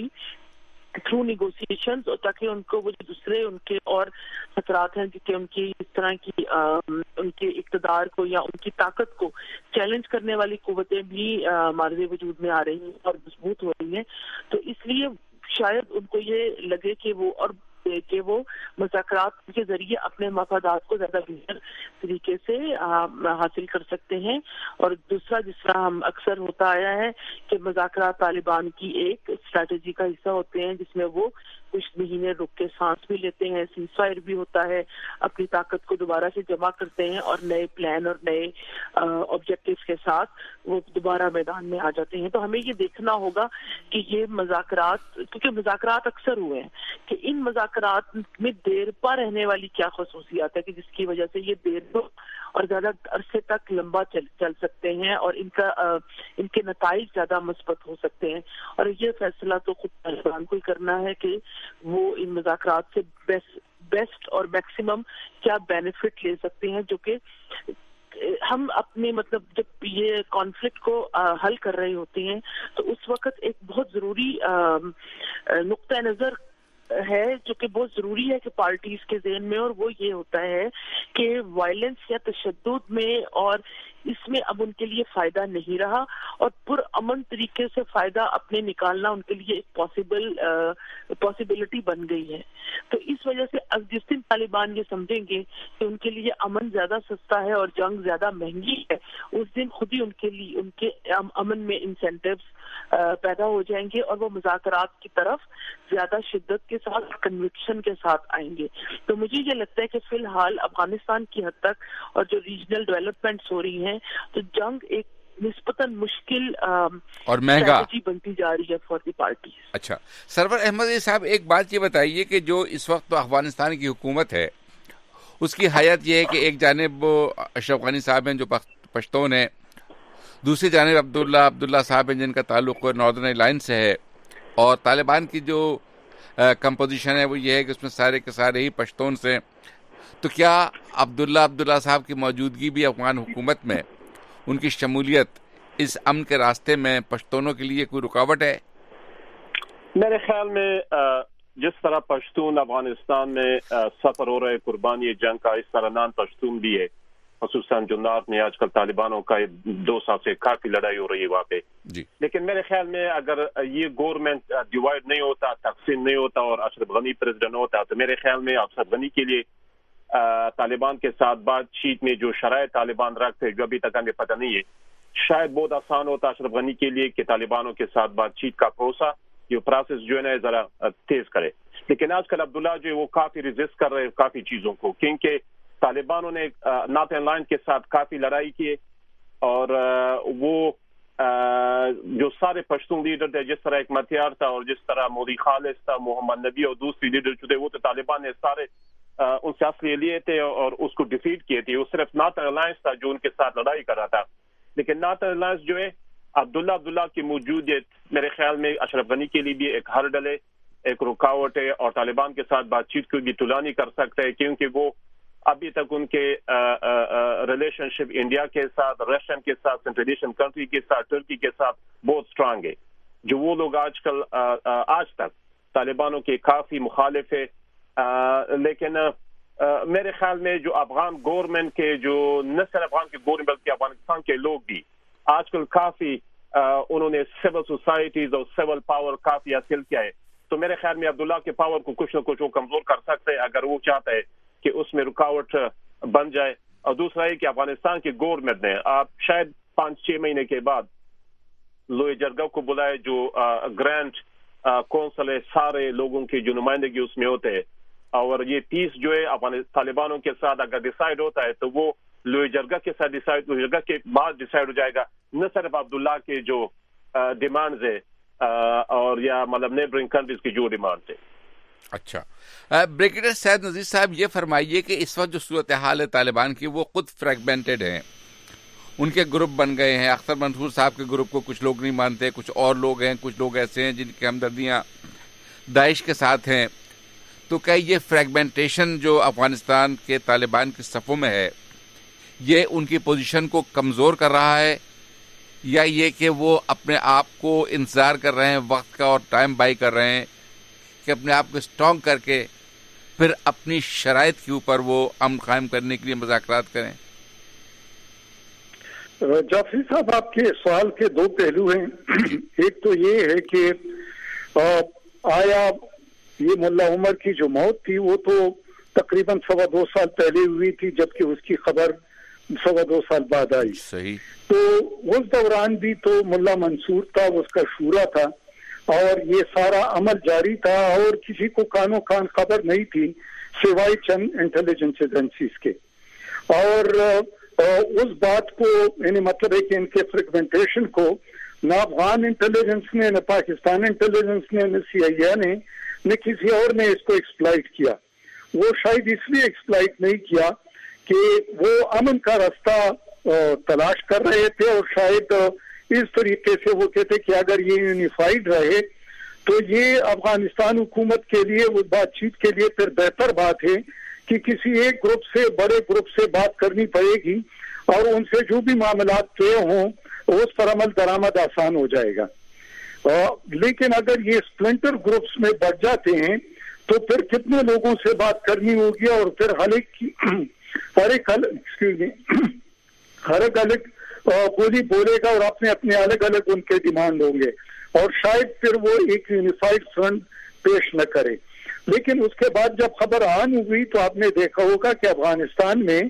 थ्रू निगोशिएशंस, और ताकि उनको वो जो दूसरे उनके और खतरात हैं कि उनकी इस तरह की उनके इक़्तिदार को या उनकी ताकत को चैलेंज करने वाली कुव्वतें भी मार्ज़े वजूद में आ रही हैं और मजबूत हो रही हैं। तो इसलिए शायद उनको ये लगे कि वो मुज़ाकरात के जरिए अपने मफादात को ज्यादा बेहतर तरीके से हासिल कर सकते हैं। और दूसरा, जिस तरह हम अक्सर होता आया है कि मुज़ाकरात तालिबान की एक स्ट्रैटेजी का हिस्सा होते हैं, जिसमें वो कुछ महीने रुक के सांस भी लेते हैं, सीज़फायर भी होता है, अपनी ताकत को दोबारा से जमा करते हैं और नए प्लान और नए ऑब्जेक्टिव्स के साथ वो दोबारा मैदान में आ जाते हैं। तो हमें ये देखना होगा कि ये मुज़ाकरात, क्योंकि मुज़ाकरात अक्सर हुए हैं, कि इन मुज़ाकरात में देर पा रहने वाली क्या खसूसियात है कि जिसकी वजह से ये देर और ज्यादा अरसे तक लंबा चल सकते हैं और इनके नताइज ज्यादा मुस्बत हो सकते हैं। और ये फैसला तो खुद तालिबान को ही करना है कि वो इन मुज़ाकरात से बेस्ट और मैक्सिमम क्या बेनिफिट ले सकते हैं, जो कि हम अपने जब ये कॉन्फ्लिक्ट को हल कर रहे होते हैं तो उस वक्त एक बहुत जरूरी नुक्ता नजर है जो कि बहुत जरूरी है कि पार्टीज के ज़हन में, और वो ये होता है कि वायलेंस या तशद्दुद में और इसमें अब उनके लिए फायदा नहीं रहा और पुरअमन तरीके से फायदा अपने निकालना उनके लिए एक पॉसिबिलिटी बन गई है। तो इस वजह से अब जिस दिन तालिबान ये समझेंगे कि उनके लिए अमन ज्यादा सस्ता है और जंग ज्यादा महंगी है, उस दिन खुद ही उनके लिए उनके अमन में इंसेंटिव्स पैदा हो जाएंगे और वो मुज़ाकरात की तरफ ज्यादा शिद्दत के साथ, कन्विक्शन के साथ आएंगे। तो मुझे ये लगता है कि फिलहाल अफगानिस्तान की हद तक और जो रीजनल डेवलपमेंट्स हो रही हैं, तो जंग एक निस्बतन मुश्किल और महंगा बनती जा रही है फॉर दी पार्टी। अच्छा, सरवर अहमद साहब, एक बात ये बताइए कि जो इस वक्त तो अफगानिस्तान की हुकूमत है उसकी हालत ये है कि एक जानिब वो अशरफ गनी साहब हैं जो पश्तून है, दूसरी जानिब अब्दुल्ला साहब हैं जिनका ताल्लुक नॉर्दर्न अलायंस से है, और तालिबान की जो कंपोजिशन है वो ये है कि उसमें सारे के सारे ही पश्तून से। तो क्या अब्दुल्ला साहब की मौजूदगी भी अफगान हुकूमत में, उनकी शमूलियत इस अमन के रास्ते में पश्तूनों के लिए कोई रुकावट है? मेरे ख्याल में जिस तरह पश्तून अफगानिस्तान में सफर हो रहे कुर्बानी जंग का, इस तरह नान पश्तून भी है, खसूसन जो नॉर्थ में आजकल तालिबानों का 2 साल से काफी लड़ाई हो रही है वहाँ पे जी। लेकिन मेरे ख्याल में अगर ये गवर्नमेंट डिवाइड नहीं होता, तकसीम नहीं होता और अशरफ गनी प्रेसिडेंट होता, तो मेरे ख्याल में अशरफ गनी के लिए तालिबान के साथ बातचीत में जो शराय तालिबान रखते जो अभी तक हमें पता नहीं है, शायद बहुत आसान होता अशरफ गनी के लिए कि तालिबानों के साथ बातचीत का प्रोसेस जो है ना जरा तेज करे। लेकिन आजकल अब्दुल्ला जो है वो काफी रेजिस्ट कर रहे हैं काफी चीजों को, क्योंकि तालिबानों ने नॉर्दर्न अलायंस के साथ काफी लड़ाई की और वो जो सारे पश्तून लीडर थे, जिस तरह एक मतियार था और जिस तरह मोदी खालिद था, मोहम्मद नबी और दूसरी लीडर जो थे, वो तो तालिबान ने सारे उनसे असले लिए थे और उसको डिफीट किए थे। वो सिर्फ नॉर्दर्न अलायंस था जो उनके साथ लड़ाई कर रहा था। लेकिन नॉर्दर्न अलायंस जो है अब्दुल्ला की मौजूदियत मेरे ख्याल में अशरफ गनी के लिए भी एक हर्डल है, एक रुकावट है, और तालिबान के साथ बातचीत को भी तुला नहीं कर सकते हैं, क्योंकि वो अभी तक उनके रिलेशनशिप इंडिया के साथ, रशियन के साथ, सेंट्रल एशियन कंट्री के साथ, तुर्की के साथ बहुत स्ट्रांग है, जो वो लोग आजकल आज तक तालिबानों के काफी मुखालिफ है। लेकिन मेरे ख्याल में जो अफगान गवर्नमेंट के, जो न सिर्फ अफगान के गवर्नमेंट बल्कि अफगानिस्तान के लोग भी आजकल काफी उन्होंने सिविल सोसाइटीज और सिविल पावर काफी हासिल किया है। तो मेरे ख्याल में अब्दुल्ला के पावर को कुछ न कुछ वो कमजोर कर सकते हैं अगर वो चाहते हैं कि उसमें रुकावट बन जाए। और दूसरा है कि अफगानिस्तान के गवर्नमेंट ने आप शायद 5-6 महीने के बाद लोहे जरगा को बुलाए, जो ग्रैंड कौंसिल है, सारे लोगों की जो नुमाइंदगी उसमें होते हैं, और ये पीस जो है तालिबानों के साथ अगर डिसाइड होता है तो वो लोहे जरगा के साथ लोहे जरगा के बाद डिसाइड हो जाएगा, न सिर्फ अब्दुल्ला के जो डिमांड्स है और या मतलब नेबरिंग कंट्रीज की जो डिमांड्स है। اچھا، بریگیڈیئر سید نذیر صاحب یہ فرمائیے کہ اس وقت جو صورتحال ہے طالبان کی وہ خود فریگمنٹڈ ہیں، ان کے گروپ بن گئے ہیں. اختر منصور صاحب کے گروپ کو کچھ لوگ نہیں مانتے، کچھ اور لوگ ہیں، کچھ لوگ ایسے ہیں جن کی ہمدردیاں داعش کے ساتھ ہیں. تو کیا یہ فریگمنٹیشن جو افغانستان کے طالبان کے صفوں میں ہے یہ ان کی پوزیشن کو کمزور کر رہا ہے، یا یہ کہ وہ اپنے آپ کو انتظار کر رہے ہیں وقت کا اور ٹائم بائی کر رہے ہیں کہ اپنے آپ کو اسٹرانگ کر کے پھر اپنی شرائط کے اوپر وہ امن قائم کرنے کے لیے مذاکرات کریں؟ جعفری صاحب، آپ کے سوال کے دو پہلو ہیں. ایک تو یہ ہے کہ آیا یہ ملا عمر کی جو موت تھی وہ تو تقریباً 2.25 سال پہلے ہوئی تھی، جبکہ اس کی خبر 2.25 سال بعد آئی. صحیح. تو اس دوران بھی تو ملا منصور تھا، اس کا شورا تھا اور یہ سارا عمل جاری تھا اور کسی کو کانوں کان خبر نہیں تھی سوائے چند انٹیلیجنس ایجنسیز کے. اور اس بات کو یعنی مطلب ہے کہ ان کے فریگمنٹیشن کو نہ افغان انٹیلیجنس نے، نہ پاکستان انٹیلیجنس نے، نہ CIA نے، نہ کسی اور نے اس کو ایکسپلائٹ کیا. وہ شاید اس لیے ایکسپلائٹ نہیں کیا کہ وہ امن کا راستہ تلاش کر رہے تھے اور شاید اس طریقے سے وہ کہتے کہ اگر یہ یونیفائیڈ رہے تو یہ افغانستان حکومت کے لیے وہ بات چیت کے لیے پھر بہتر بات ہے کہ کسی ایک گروپ سے، بڑے گروپ سے بات کرنی پڑے گی اور ان سے جو بھی معاملات طے ہوں اس پر عمل درآمد آسان ہو جائے گا. لیکن اگر یہ اسپلنٹر گروپس میں بڑھ جاتے ہیں تو پھر کتنے لوگوں سے بات کرنی ہوگی اور پھر ہر ایک الگ بولی بولے گا اور اپنے اپنے الگ الگ ان کے ڈیمانڈ ہوں گے اور شاید پھر وہ ایک یونیفائڈ فرنٹ پیش نہ کرے. لیکن اس کے بعد جب خبر عام ہوئی تو آپ نے دیکھا ہوگا کہ افغانستان میں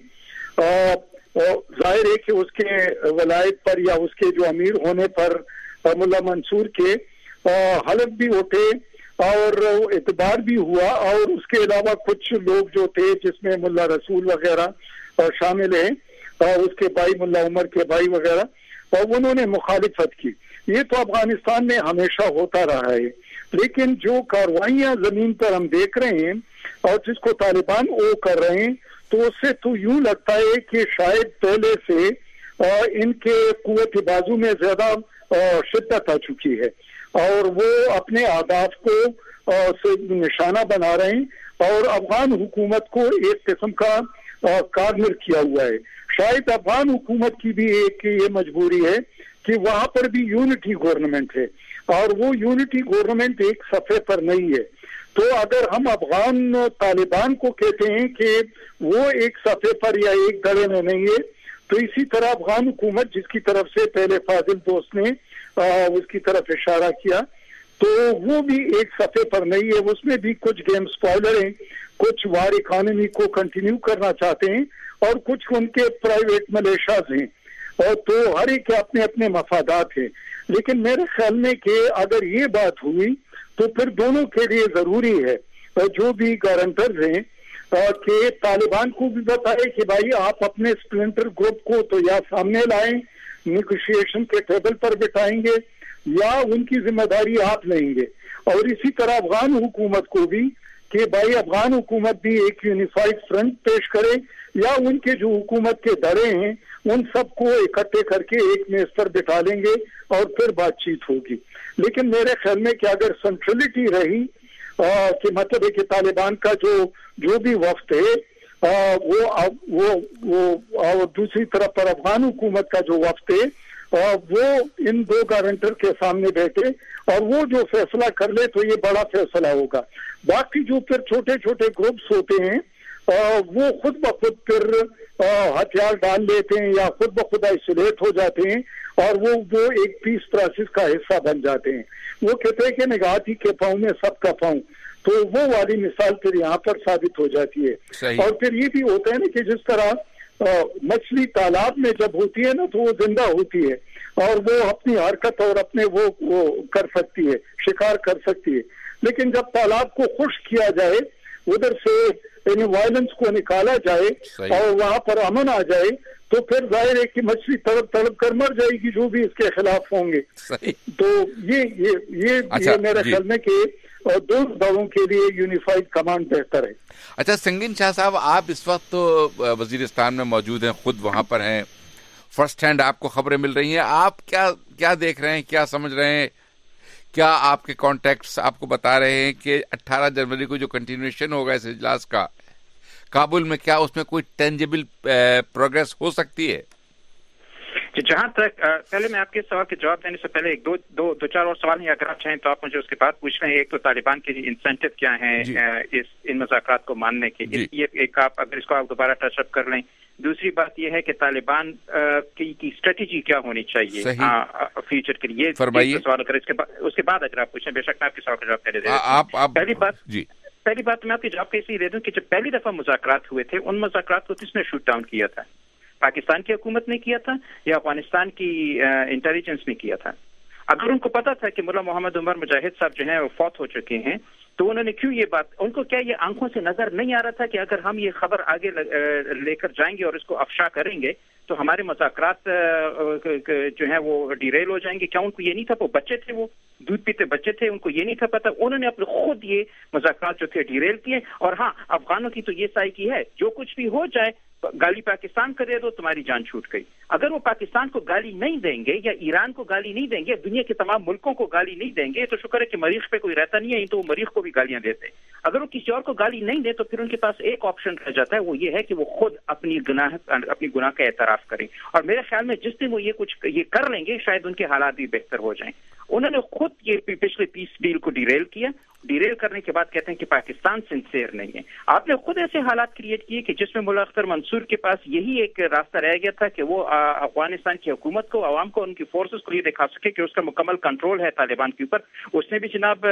ظاہر ہے کہ اس کے ولایت پر یا اس کے جو امیر ہونے پر ملا منصور کے حلف بھی اٹھے اور اعتبار بھی ہوا، اور اس کے علاوہ کچھ لوگ جو تھے جس میں ملا رسول وغیرہ شامل ہیں، اس کے بھائی ملا عمر کے بھائی وغیرہ، اور انہوں نے مخالفت کی. یہ تو افغانستان میں ہمیشہ ہوتا رہا ہے. لیکن جو کاروائیاں زمین پر ہم دیکھ رہے ہیں اور جس کو طالبان کر رہے ہیں تو اس سے تو یوں لگتا ہے کہ شاید پہلے سے ان کے قوت بازو میں زیادہ شدت آ چکی ہے اور وہ اپنے اہداف کو نشانہ بنا رہے ہیں اور افغان حکومت کو ایک قسم کا کارنر کیا ہوا ہے. شاید افغان حکومت کی بھی ایک یہ مجبوری ہے کہ وہاں پر بھی یونٹی گورنمنٹ ہے اور وہ یونٹی گورنمنٹ ایک صفحے پر نہیں ہے. تو اگر ہم افغان طالبان کو کہتے ہیں کہ وہ ایک صفحے پر یا ایک گڑے میں نہیں ہے تو اسی طرح افغان حکومت جس کی طرف سے پہلے فاضل دوست نے اس کی طرف اشارہ کیا تو وہ بھی ایک صفحے پر نہیں ہے. اس میں بھی کچھ گیم سپوائلر ہیں، کچھ وار اکانومی کو کنٹینیو کرنا چاہتے ہیں اور کچھ ان کے پرائیویٹ ملیشیاز ہیں اور تو ہر ایک کے اپنے اپنے مفادات ہیں. لیکن میرے خیال میں کہ اگر یہ بات ہوئی تو پھر دونوں کے لیے ضروری ہے جو بھی گارنٹرز ہیں کہ طالبان کو بھی بتائے کہ بھائی آپ اپنے اسپلنٹر گروپ کو تو یا سامنے لائیں، نیگوشیشن کے ٹیبل پر بٹھائیں گے یا ان کی ذمہ داری آپ لیں گے. اور اسی طرح افغان حکومت کو بھی کہ بھائی افغان حکومت بھی ایک یونیفائڈ فرنٹ پیش کرے یا ان کے جو حکومت کے دھڑے ہیں ان سب کو اکٹھے کر کے ایک میز پر بٹھا لیں گے اور پھر بات چیت ہوگی. لیکن میرے خیال میں کہ اگر سینٹرلٹی رہی کہ مطلب ہے کہ طالبان کا جو بھی وفد ہے وہ دوسری طرف پر افغان حکومت کا جو وفد ہے وہ ان دو گارنٹر کے سامنے بیٹھے اور وہ جو فیصلہ کر لے تو یہ بڑا فیصلہ ہوگا. باقی جو پھر چھوٹے چھوٹے گروپس ہوتے ہیں وہ خود بخود پھر ہتھیار ڈال لیتے ہیں یا خود بخود آئسولیٹ ہو جاتے ہیں اور وہ ایک پیس پروسیس کا حصہ بن جاتے ہیں. وہ کہتے ہیں کہ نگاہت ہی کے پاؤں میں سب کا پاؤں، تو وہ والی مثال پھر یہاں پر ثابت ہو جاتی ہے. اور پھر یہ بھی ہوتا ہے نا کہ جس طرح مچھلی تالاب میں جب ہوتی ہے نا تو وہ زندہ ہوتی ہے اور وہ اپنی حرکت اور اپنے وہ کر سکتی ہے، شکار کر سکتی ہے. لیکن جب تالاب کو خشک کیا جائے، ادھر سے یعنی وائلنس کو نکالا جائے اور وہاں پر امن آ جائے تو پھر ظاہر ہے کہ مچھلی تڑپ کر مر جائے گی جو بھی اس کے خلاف ہوں گے. تو یہ میرے خیال میں کہ और दोनों दलों के लिए यूनिफाइड कमांड बेहतर है। अच्छा संगीन शाह साहब, आप इस वक्त तो वजीरिस्तान में मौजूद हैं, खुद वहां पर हैं, फर्स्ट हैंड आपको खबरें मिल रही हैं, आप क्या देख रहे हैं, क्या समझ रहे हैं? क्या आपके कॉन्टैक्ट्स आपको बता रहे हैं कि 18 जनवरी को जो कंटिन्यूएशन होगा इस इजलास का काबुल में, क्या उसमें कोई टेंजिबल प्रोग्रेस हो सकती है? जहां तक पहले मैं आपके सवाल के जवाब देने से पहले एक दो चार और सवाल हैं, अगर आप चाहें तो आप मुझे उसके बाद पूछ रहे हैं। एक तो तालिबान के इंसेंटिव क्या हैं इन मुज़ाकरात को मानने के, ये एक आप अगर इसको आप दोबारा टचअप कर लें। दूसरी बात यह है कि तालिबान की स्ट्रेटेजी क्या होनी चाहिए फ्यूचर के लिए, ये सवाल अगर उसके बाद अगर आप पूछें, बेशक मैं आपके सवाल का जवाब पहले दे रहा हूं। पहली बात मैं आपके जवाब पे इसलिए दे दूं कि जब पहली दफा मुज़ाकरात हुए थे, उन मुज़ाकरात को किसने शूट डाउन किया था? पाकिस्तान की हुकूमत ने किया था या अफगानिस्तान की इंटेलिजेंस ने किया था? अगर उनको पता था कि मुल्ला मोहम्मद उमर मुजाहिद साहब जो हैं वो फौत हो चुके हैं, तो उन्होंने क्यों ये बात, उनको क्या ये आंखों से नजर नहीं आ रहा था कि अगर हम ये खबर आगे लेकर जाएंगे और इसको अफशा करेंगे तो हमारे मुज़ाकरात जो है वो डिरेल हो जाएंगे? क्या उनको ये नहीं था? वो बच्चे थे, वो दूध पीते बच्चे थे, उनको ये नहीं था पता? उन्होंने अपने खुद ये मुज़ाकरात जो थे डिरेल किए। और हाँ, अफगानों की तो ये साइकी है, जो कुछ भी हो जाए गाली पाकिस्तान को दे दो, तुम्हारी जान छूट गई। अगर वो पाकिस्तान को गाली नहीं देंगे या ईरान को गाली नहीं देंगे, दुनिया के तमाम मुल्कों को गाली नहीं देंगे, तो शुक्र है कि मरीख पे कोई रहता नहीं है, तो वो मरीख को भी गालियां देते। अगर वो किसी और को गाली नहीं दे तो फिर उनके पास एक ऑप्शन रह जाता है, वो ये है कि वो खुद अपनी गुनाह का एतराफ करें। और मेरे ख्याल में जिस दिन वो ये कर लेंगे, शायद उनके हालात भी बेहतर हो जाएं। उन्होंने खुद ये पिछले पीस डील को डिरेल किया। डिरेल करने के बाद कहते हैं कि पाकिस्तान सिंसियर नहीं है। आपने खुद ऐसे हालात क्रिएट किए कि जिसमें मुल्ला अख्तर मंसूर के पास यही एक रास्ता रह गया था कि वो अफगानिस्तान की हुकूमत को, अवाम को, उनकी फोर्सेस को ये दिखा सके कि उसका मुकम्मल कंट्रोल है तालिबान के ऊपर। उसने भी जनाब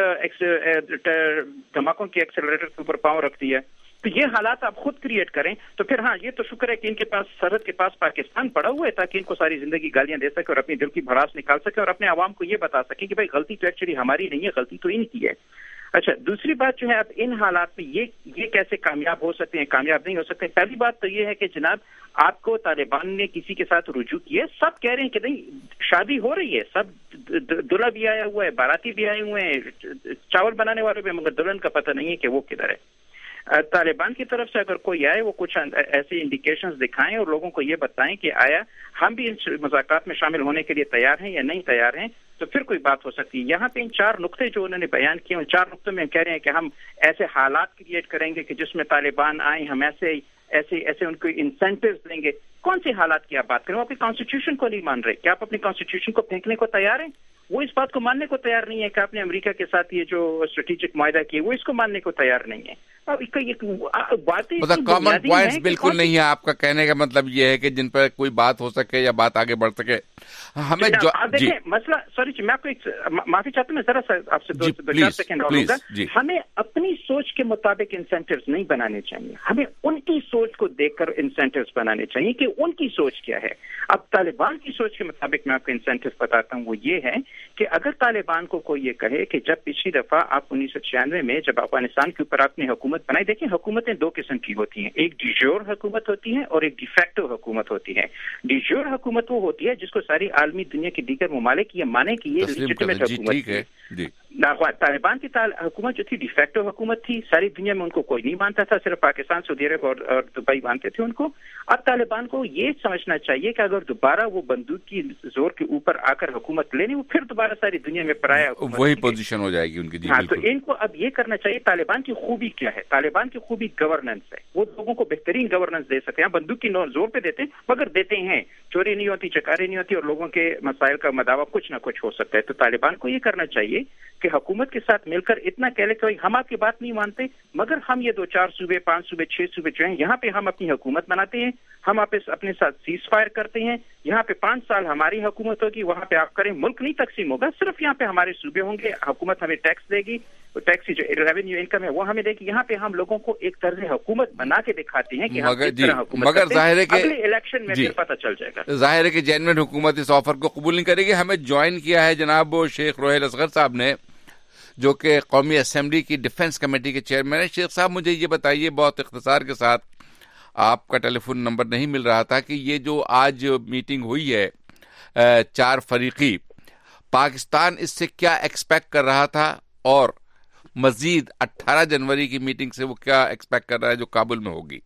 धमाकों के एक्सेलरेटर के ऊपर पांव रख दिया। तो ये हालात आप खुद क्रिएट करें तो फिर हाँ, ये तो शुक्र है कि इनके पास, सरहद के पास पाकिस्तान पड़ा हुआ है, ताकि इनको सारी जिंदगी गालियां दे सके और अपनी दिल की भड़ास निकाल सके और अपने आवाम को ये बता सके कि भाई गलती तो एक्चुअली हमारी नहीं है, गलती तो इनकी है। अच्छा, दूसरी बात जो है, अब इन हालात में ये कैसे कामयाब हो सकते हैं, कामयाब नहीं हो सकते? पहली बात तो ये है कि जनाब आपको तालिबान ने किसी के साथ रुजू किया, सब कह रहे हैं कि नहीं शादी हो रही है, सब दूल्हा भी आया हुआ है, बाराती भी आए हुए हैं, चावल बनाने वाले भी, मगर दुल्हन का पता नहीं है कि वो किधर है। तालिबान की तरफ से अगर कोई आए, वो कुछ ऐसे इंडिकेशंस दिखाएं और लोगों को ये बताएं कि आया हम भी इन मुज़ाकरात में शामिल होने के लिए तैयार हैं या नहीं तैयार हैं, तो फिर कोई बात हो सकती है। यहाँ पे इन 4 नुक्ते जो उन्होंने बयान किए, उन 4 नुक्तों में कह रहे हैं कि हम ऐसे हालात क्रिएट करेंगे कि जिसमें तालिबान आए, हम ऐसे उनको इंसेंटिव्स देंगे। कौन से हालात की आप बात करें? वो अपनी कॉन्स्टिट्यूशन को नहीं मान रहे। क्या आप अपनी कॉन्स्टिट्यूशन को फेंकने को तैयार हैं? वो इस बात को मानने को तैयार नहीं है कि आपने अमेरिका के साथ ये जो स्ट्रेटेजिक मुआहदा किया, वो इसको मानने को तैयार नहीं है। मतलब कॉमन पॉइंट्स बिल्कुल नहीं है। आपका कहने का मतलब ये है कि जिन पर कोई बात हो सके या बात आगे बढ़ सके, हमें देखिए मसला, सॉरी मैं आपको एक माफी चाहता हूँ, मैं जरा सा आपसे 2-4 सेकंड रोकूंगा। हमें अपनी सोच के मुताबिक इंसेंटिव्स नहीं बनाने चाहिए, हमें उनकी सोच को देखकर इंसेंटिव्स बनाने चाहिए कि उनकी सोच क्या है। अब तालिबान की सोच के मुताबिक मैं आपको इंसेंटिव बताता हूँ, वो ये है कि अगर तालिबान को कोई ये कहे कि जब पिछली दफा आप 1996 में जब अफगानिस्तान के ऊपर आपने हुकूमत बनाई, देखिए हुकूमतें 2 किस्म की होती हैं, एक डिजोर हुकूमत होती है और एक डिफेक्टो हुकूमत होती है। डिजोर हुकूमत वो होती है जिसको सारी आलमी दुनिया के दीगर ममालिक ये माने कि ये लेजिटिमेट हुकूमत है। तालिबान की हुकूमत जो थी डिफेक्टो हुकूमत थी, सारी दुनिया में उनको कोई नहीं मानता था, सिर्फ पाकिस्तान, सऊदी अरब और दुबई मानते थे उनको। अब तालिबान को ये समझना चाहिए कि अगर दोबारा वो बंदूक की जोर के ऊपर आकर हुकूमत लेने, वो फिर दोबारा सारी दुनिया में पराया वही पोजीशन हो जाएगी उनकी। हाँ, तो इनको अब ये करना चाहिए, तालिबान की खूबी क्या है? तालिबान की खूबी गवर्नेंस है, वो लोगों को बेहतरीन गवर्नेंस दे सकते हैं। बंदूक की जोर पे देते हैं, मगर देते हैं, चोरी नहीं होती, चकारी नहीं होती और लोगों के मसाइल का मदावा कुछ ना कुछ हो सकता है। तो तालिबान को ये करना चाहिए कि हुकूमत के साथ मिलकर इतना कह ले कि हम आपकी बात नहीं मानते, मगर हम ये 2-4 सूबे, 5 सूबे, 6 सूबे जो हैं, यहाँ पे हम अपनी हुकूमत बनाते हैं, हम आप अपने साथ सीज फायर करते हैं, यहाँ पे 5 साल हमारी हुकूमत होगी, वहाँ पे आप करें, मुल्क नहीं तकसीम होगा, सिर्फ यहाँ पे हमारे सूबे होंगे, हुकूमत हमें टैक्स देगी, टैक्स की जो रेवेन्यू इनकम है वो हमें देगी। यहाँ पे हम लोगों को एक तरह हुकूमत बना के दिखाते हैं कि मगर जाहिर है कि अगले इलेक्शन में फिर पता चल जाएगा। जाहिर है कि जेन्युइन हुकूमत इस ऑफर को कबूल नहीं करेगी। हमें ज्वाइन किया है जनाब शेख रोहेल असगर साहब ने, जो कि कौमी असेंबली की डिफेंस कमेटी के चेयरमैन है। शेख साहब, मुझे ये बताइए बहुत इख्तिसार के साथ, आपका टेलीफोन नंबर नहीं मिल रहा था, कि ये जो आज मीटिंग हुई है 4 फरीकी, पाकिस्तान इससे क्या एक्सपेक्ट कर रहा था और मजीद 18 जनवरी की मीटिंग से वो क्या एक्सपेक्ट कर रहा है जो काबुल में होगी?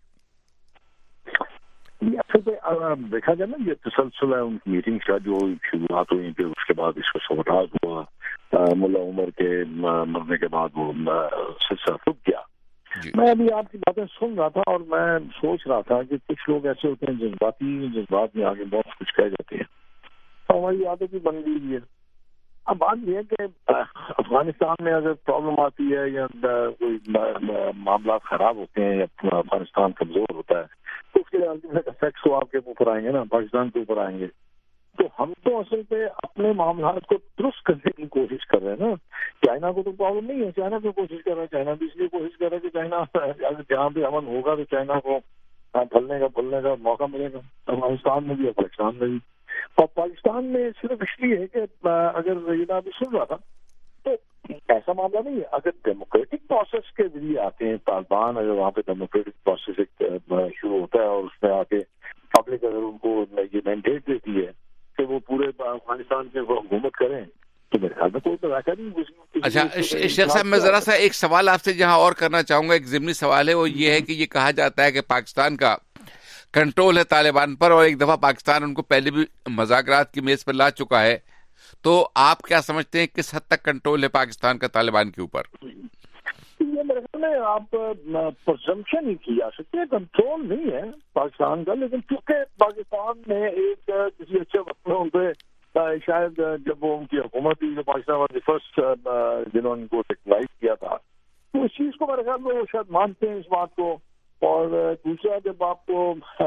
देखा जाए ना, ये तसलसल है उनकी मीटिंग का, जो शुरुआत हुई फिर उसके बाद इसको सबटाज हुआ, मुल्ला उमर के मरने के बाद वो सिलसिला रुक गया। मैं अभी आपकी बातें सुन रहा था और मैं सोच रहा था कि कुछ लोग ऐसे होते हैं जज्बात में आगे बहुत कुछ कह जाते हैं, तो हमारी आदत भी बन गई है। अब बात यह है कि अफगानिस्तान में अगर प्रॉब्लम आती है या कोई मामला खराब होते हैं या अफगानिस्तान कमजोर होता है, तो उसके अल्टीमेट इफेक्ट्स तो आपके ऊपर आएंगे ना, पाकिस्तान के ऊपर आएंगे। तो हम तो असल पे अपने मामला को दुरुस्त करने की कोशिश कर रहे हैं ना। चाइना को तो प्रॉब्लम नहीं है, चाइना भी कोशिश कर रहा है, चाइना भी इसलिए कोशिश कर रहा है कि चाइना जहाँ भी अमन होगा तो चाइना को फलने का मौका मिलेगा, अफगानिस्तान में भी और पाकिस्तान में भी। और पाकिस्तान में सिर्फ इसलिए है कि अगर ये अभी सुन रहा था तो ऐसा मामला नहीं है। अगर डेमोक्रेटिक प्रोसेस के जरिए आते हैं तालिबान, अगर वहाँ पे डेमोक्रेटिक प्रोसेस एक शुरू होता है और उसमें आके पब्लिक अगर उनको ये मैंडेट देती है कि वो पूरे अफगानिस्तान के हुकूमत करें, तो मेरे ख्याल में कोई तो ऐसा नहीं। अच्छा शेख साहब, मैं जरा सा एक सवाल आपसे जहाँ और करना चाहूंगा, एक ज़िमनी सवाल है, वो ये है कि ये कहा जाता है कि पाकिस्तान का कंट्रोल है तालिबान पर, और एक दफा पाकिस्तान उनको पहले भी मुज़ाकरात की मेज पर ला चुका है, तो आप क्या समझते हैं किस हद तक कंट्रोल है पाकिस्तान का तालिबान के ऊपर? ये मेरे ख्याल में आप प्रजम्पशन ही की जा सकती है, कंट्रोल नहीं है पाकिस्तान का, लेकिन चूंकि पाकिस्तान में एक किसी अच्छे वक्त में उनपे शायद जब वो उनकी हुकूमत थी, जो पाकिस्तान वाली फर्स्ट जिन्होंने इनको टेक्नलाइज किया था, तो इस चीज को मेरे ख्याल में वो शायद मानते हैं इस बात को। और दूसरा, जब आपको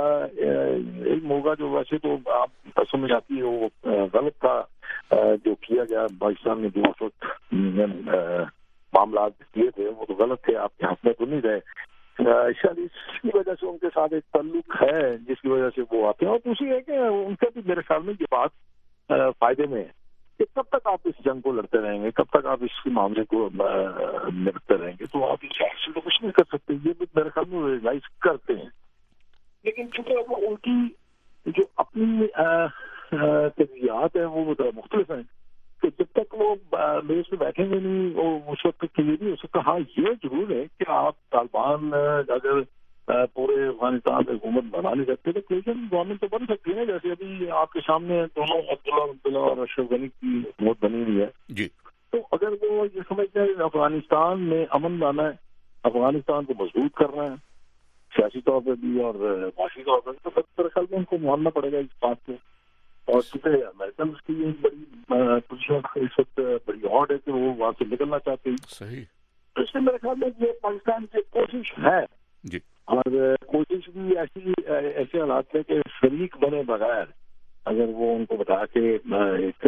एक होगा जो वैसे तो आप समझ आती है वो गलत था जो किया गया पाकिस्तान में, जो उस वक्त मामला किए थे वो तो गलत थे, आपके हाथ में तो नहीं रहे। शायद इसकी वजह से उनके साथ एक ताल्लुक है जिसकी वजह से वो आते हैं। और दूसरी है कि उनके भी मेरे ख्याल में ये बात फायदे में है कि कब तक आप इस जंग को लड़ते रहेंगे, कब तक आप इस मामले को निपटते रहेंगे, तो आप इस से तो कुछ नहीं कर सकते। ये भी मेरे ख्याल में रियलाइज करते हैं, लेकिन चूंकि उनकी जो अपनी तजवीज़ात है वो मुख्तलिफ हैं, तो जब तक वो मेज पे बैठेंगे नहीं और उस वक्त तक ये नहीं हो सकता। हाँ, ये जरूर है कि आप तालिबान अगर पूरे अफगानिस्तान में हुकूमत बना नहीं सकते तो लेकिन गवर्नमेंट तो बन सकती है ना, जैसे अभी आपके सामने दोनों अब्दुल्ला और अशरफ गनी की हुकूमत बनी हुई है जी। तो अगर वो ये समझते हैं अफगानिस्तान में अमन लाना है, अफगानिस्तान को मजबूत करना है सियासी तौर पर भी और माशी तौर पर, तो मेरे ख्याल में उनको मानना पड़ेगा इस बात को। और चूंकि अमेरिकन की एक बड़ी पोजिशन इस वक्त बड़ी ऑड है कि वो वहाँ से निकलना चाहते हैं, सही, तो इसलिए मेरे ख्याल में ये पाकिस्तान की कोशिश है जी। और कोशिश भी ऐसे हालात है कि शरीक बने बगैर अगर वो उनको बता के एक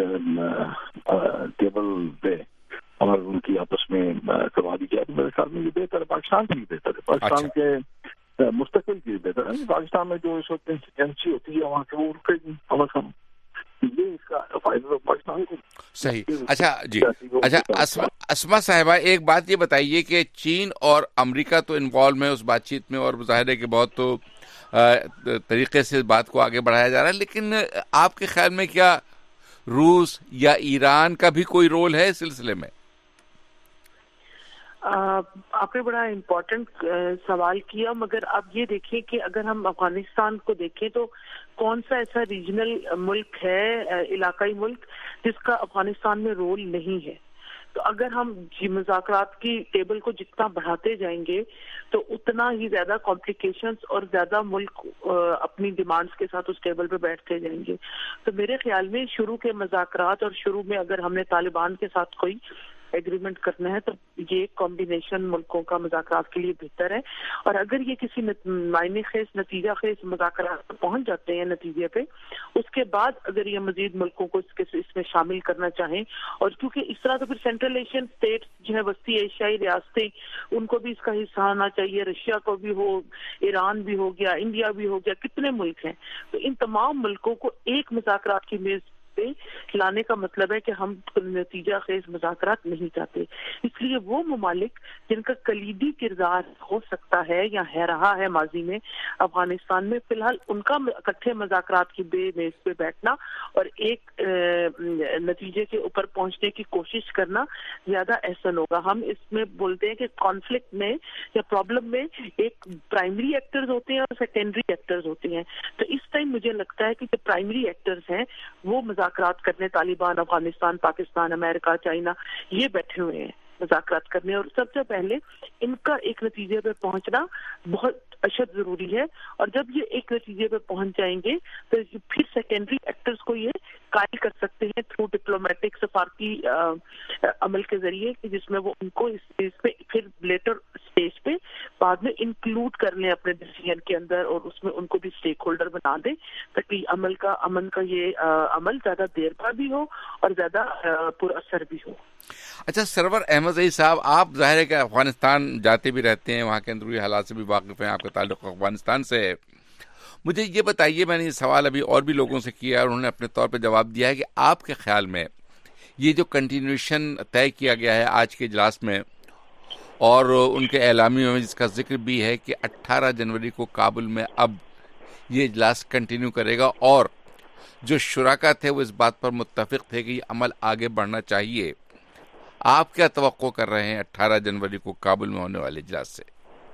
टेबल पे और उनकी आपस में करवा दी जाए तो मेरे ख्याल में ये बेहतर है, पाकिस्तान के लिए बेहतर है, पाकिस्तान के मुस्तकिल के लिए बेहतर है। पाकिस्तान में जो इस वक्त इंसिडेंसी होती है वहाँ से वो रुकेगी अवसर, ये इसका फायदा पाकिस्तान को। सही। अच्छा जी, अच्छा अस्मा साहिबा, एक बात ये बताइए कि चीन और अमेरिका तो इन्वॉल्व है उस बातचीत में और ज़ाहिर है कि बहुत तो तरीके से इस बात को आगे बढ़ाया जा रहा है, लेकिन आपके ख्याल में क्या रूस या ईरान का भी कोई रोल है इस सिलसिले में? आपने बड़ा इम्पोर्टेंट सवाल किया, मगर आप ये देखिए कि अगर हम अफगानिस्तान को देखें तो कौन सा ऐसा रीजनल मुल्क है, इलाकाई मुल्क, जिसका अफगानिस्तान में रोल नहीं है। तो अगर हम मुज़ाकरात की टेबल को जितना बढ़ाते जाएंगे तो उतना ही ज्यादा कॉम्प्लिकेशंस और ज्यादा मुल्क अपनी डिमांड्स के साथ उस टेबल पे बैठते जाएंगे। तो मेरे ख्याल में शुरू के मुज़ाकरात और शुरू में अगर हमने तालिबान के साथ कोई एग्रीमेंट करना है तो ये कॉम्बिनेशन मुल्कों का मुज़ाकरात के लिए बेहतर है। और अगर ये किसी मायने खेज नतीजा खेज मुज़ाकरात पर पहुंच जाते हैं नतीजे पे, उसके बाद अगर ये मजीद मुल्कों को इसमें शामिल करना चाहें, और क्योंकि इस तरह तो फिर सेंट्रल एशियन स्टेट जो है वस्ती एशियाई रियासतें, उनको भी इसका हिस्सा होना चाहिए, रशिया को भी हो, ईरान भी हो गया, इंडिया भी हो गया, कितने मुल्क हैं, तो इन तमाम मुल्कों को एक मुज़ाकरात की मेज پہ لانے کا مطلب ہے کہ ہم نتیجہ خیز مذاکرات نہیں چاہتے. اس لیے وہ ممالک جن کا کلیدی کردار ہو سکتا ہے یا ہے رہا ہے ماضی میں افغانستان میں، فی الحال ان کا اکٹھے مذاکرات کی میز پہ بیٹھنا اور ایک نتیجے کے اوپر پہنچنے کی کوشش کرنا زیادہ احسن ہوگا. ہم اس میں بولتے ہیں کہ کانفلکٹ میں یا پرابلم میں ایک پرائمری ایکٹرز ہوتے ہیں اور سیکنڈری ایکٹرز ہوتے ہیں. تو اس ٹائم مجھے لگتا ہے کہ جو پرائمری ایکٹرز ہیں وہ مذاکرات کرنے، طالبان، افغانستان، پاکستان، امریکہ، چائنا، یہ بیٹھے ہوئے ہیں مذاکرات کرنے، اور سب سے پہلے ان کا ایک نتیجے پہ پہنچنا بہت اشد ضروری ہے. اور جب یہ ایک نتیجے پہ پہنچ جائیں گے تو پھر سیکنڈری ایکٹرز کو یہ قائل کر سکتے ہیں تھرو ڈپلومیٹک سفارتی عمل کے ذریعے، کہ جس میں وہ ان کو اس چیز پہ پھر لیٹر اسٹیج پہ بعد میں انکلوڈ کر لیں اپنے ڈیسیژن کے اندر، اور اس میں ان کو بھی اسٹیک ہولڈر بنا دیں تاکہ امن کا یہ عمل زیادہ دیر پر بھی ہو اور زیادہ پر اثر بھی ہو. اچھا سرور احمد ظہیر صاحب، آپ ظاہر ہے کہ افغانستان جاتے بھی رہتے ہیں، وہاں کے اندرونی حالات سے بھی واقف ہیں، آپ کا تعلق افغانستان سے ہے. مجھے یہ بتائیے، میں نے یہ سوال ابھی اور بھی لوگوں سے کیا اور انہوں نے اپنے طور پہ جواب دیا ہے کہ آپ کے خیال میں یہ جو کنٹینیوشن طے کیا گیا ہے آج کے اجلاس میں اور ان کے اعلامیوں میں، جس کا ذکر بھی ہے کہ 18 جنوری کو کابل میں اب یہ اجلاس کنٹینیو کرے گا، اور جو شرکا تھے وہ اس بات پر متفق تھے کہ یہ عمل آگے بڑھنا چاہیے. آپ کیا توقع کر رہے ہیں 18 جنوری کو کابل میں ہونے والے اجلاس سے؟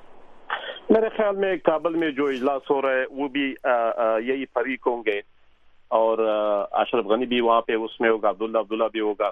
میرے خیال میں کابل میں جو اجلاس ہو رہا ہے وہ بھی یہی فریق ہوں گے، اور اشرف غنی بھی وہاں پہ اس میں ہوگا، عبداللہ بھی ہوگا.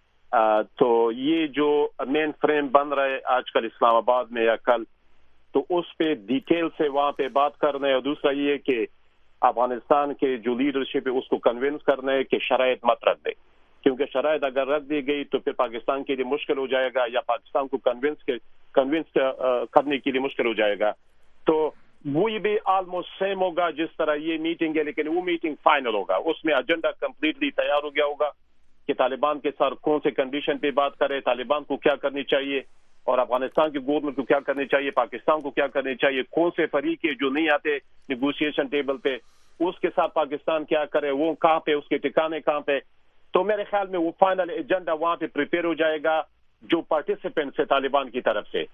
تو یہ جو مین فریم بن رہا ہے آج کل اسلام آباد میں یا کل، تو اس پہ ڈیٹیل سے وہاں پہ بات کرنا ہے. اور دوسرا یہ کہ افغانستان کے جو لیڈرشپ ہے اس کو کنونس کرنا ہے کہ شرائط مت رکھ دے، کیونکہ شرائط اگر رکھ دی گئی تو پھر پاکستان کے لیے مشکل ہو جائے گا، یا پاکستان کو کنونس کرنے کے لیے مشکل ہو جائے گا. تو وہی بھی آلموسٹ سیم ہوگا جس طرح یہ میٹنگ ہے، لیکن وہ میٹنگ فائنل ہوگا. اس میں ایجنڈا کمپلیٹلی تیار ہو گیا ہوگا کہ طالبان کے ساتھ کون سے کنڈیشن پہ بات کرے، طالبان کو کیا کرنی چاہیے، اور افغانستان کی گورنمنٹ کو کیا کرنی چاہیے، پاکستان کو کیا کرنی چاہیے، کون سے فریق ہے جو نہیں آتے نیگوشیشن ٹیبل پہ، اس کے ساتھ پاکستان کیا کرے، وہ کہاں پہ، اس کے ٹھکانے کہاں پہ. تو میرے خیال میں وہ فائنل ایجنڈا وہاں پہ پریپیئر ہو جائے گا. جو پارٹیسپینٹس ہے طالبان کی طرف سے،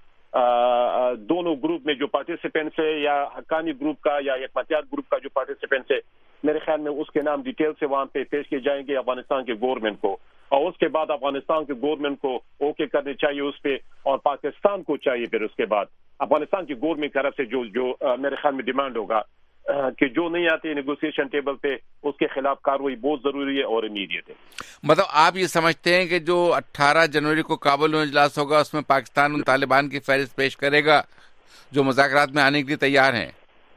دونوں گروپ میں جو پارٹیسپینٹس ہے، یا حقانی گروپ کا یا یکمتیات گروپ کا جو پارٹیسپینٹس ہے، میرے خیال میں اس کے نام ڈیٹیل سے وہاں پہ پیش کیے جائیں گے افغانستان کے گورنمنٹ کو، اور اس کے بعد افغانستان کے گورنمنٹ کو اوکے کرنے چاہیے اس پہ، اور پاکستان کو چاہیے پھر اس کے بعد افغانستان کی گورنمنٹ کی طرف سے جو میرے خیال میں ڈیمانڈ ہوگا کہ جو نہیں آتے نیگوشیشن ٹیبل پہ اس کے خلاف کاروائی بہت ضروری ہے اور امیڈیٹ ہے. مطلب آپ یہ سمجھتے ہیں کہ جو 18 جنوری کو کابل میں اجلاس ہوگا اس میں پاکستان ان طالبان کی فہرست پیش کرے گا جو مذاکرات میں آنے کے لیے تیار ہیں؟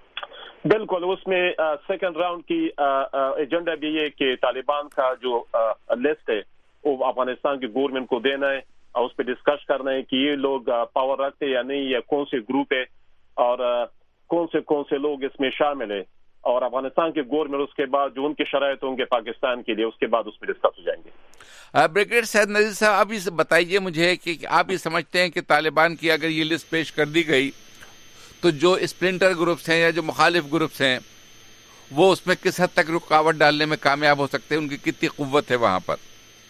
بالکل، اس میں سیکنڈ راؤنڈ کی ایجنڈا بھی ہے کہ طالبان کا جو لسٹ ہے وہ افغانستان کی گورنمنٹ کو دینا ہے، اور اس پہ ڈسکس کرنا ہے کہ یہ لوگ پاور رکھتے یا نہیں، یا کون سے گروپ ہے، اور کون سے لوگ اس میں شامل ہیں، اور افغانستان کے گورنمنٹ اس کے بعد جو ان کے شرائط ہوں گے پاکستان کے لیے، اس کے بعد اس میں ڈسکس ہو جائیں گے. بریگیڈیئر سید نذیر صاحب، اب یہ بتائیے مجھے کہ آپ یہ سمجھتے ہیں کہ طالبان کی اگر یہ لسٹ پیش کر دی گئی تو جو اسپلنٹر گروپس ہیں یا جو مخالف گروپس ہیں وہ اس میں کس حد تک رکاوٹ ڈالنے میں کامیاب ہو سکتے ہیں، ان کی کتنی قوت ہے وہاں پر؟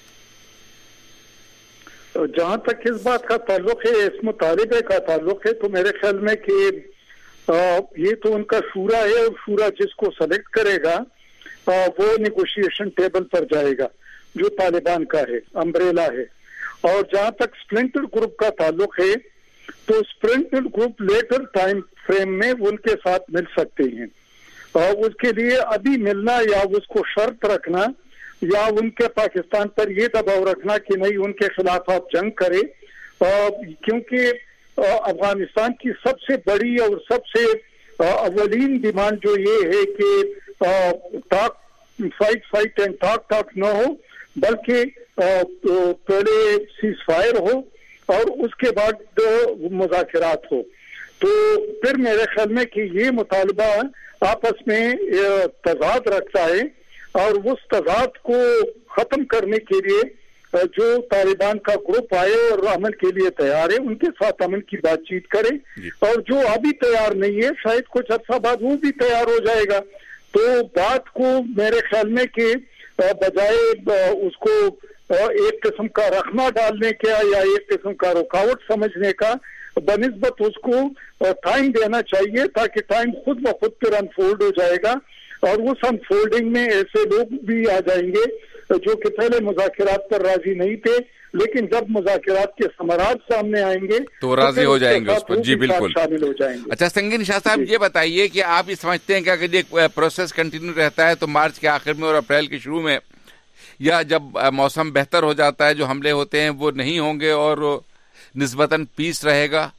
جہاں تک اس بات کا تعلق ہے، اس مطالبے کا تعلق ہے، تو میرے خیال میں کہ یہ تو ان کا شورا ہے، اور شورا جس کو سلیکٹ کرے گا وہ نیگوشیشن ٹیبل پر جائے گا جو طالبان کا ہے، امبریلا ہے. اور جہاں تک اسپلنٹر گروپ کا تعلق ہے تو splinter group later time frame میں ان کے ساتھ مل سکتے ہیں، اور اس کے لیے ابھی ملنا یا اس کو شرط رکھنا یا ان کے پاکستان پر یہ دباؤ رکھنا کہ نہیں ان کے خلاف آپ جنگ کرے، کیونکہ افغانستان کی سب سے بڑی اور سب سے اولین ڈیمانڈ جو یہ ہے کہ فائٹ اینڈ ٹاک نہ ہو، بلکہ پہلے سیز فائر ہو اور اس کے بعد مذاکرات ہو. تو پھر میرے خیال میں کہ یہ مطالبہ آپس میں تضاد رکھتا ہے، اور اس تضاد کو ختم کرنے کے لیے جو طالبان کا گروپ آئے اور امن کے لیے تیار ہے ان کے ساتھ امن کی بات چیت کرے، اور جو ابھی تیار نہیں ہے شاید کچھ عرصہ بعد وہ بھی تیار ہو جائے گا. تو بات کو میرے خیال میں کہ बजाय उसको एक किस्म का रखना डालने का या एक किस्म का रुकावट समझने का, बनिस्बत उसको टाइम देना चाहिए, ताकि टाइम खुद ब खुद फिर अनफोल्ड हो जाएगा और उस अनफोल्डिंग में ऐसे लोग भी आ जाएंगे जो कि पहले मुज़ाकरात पर राजी नहीं थे, लेकिन जब मुज़ाकरात के समारात सामने आएंगे तो राजी हो जाएंगे उस पर। जी बिल्कुल, शामिल हो जाएंगे। अच्छा संगीन शाह साहब, ये बताइए कि आप ये समझते हैं कि अगर ये प्रोसेस कंटिन्यू रहता है तो मार्च के आखिर में और अप्रैल के शुरू में, या जब मौसम बेहतर हो जाता है, जो हमले होते हैं वो नहीं होंगे और निस्बतन पीस रहेगा?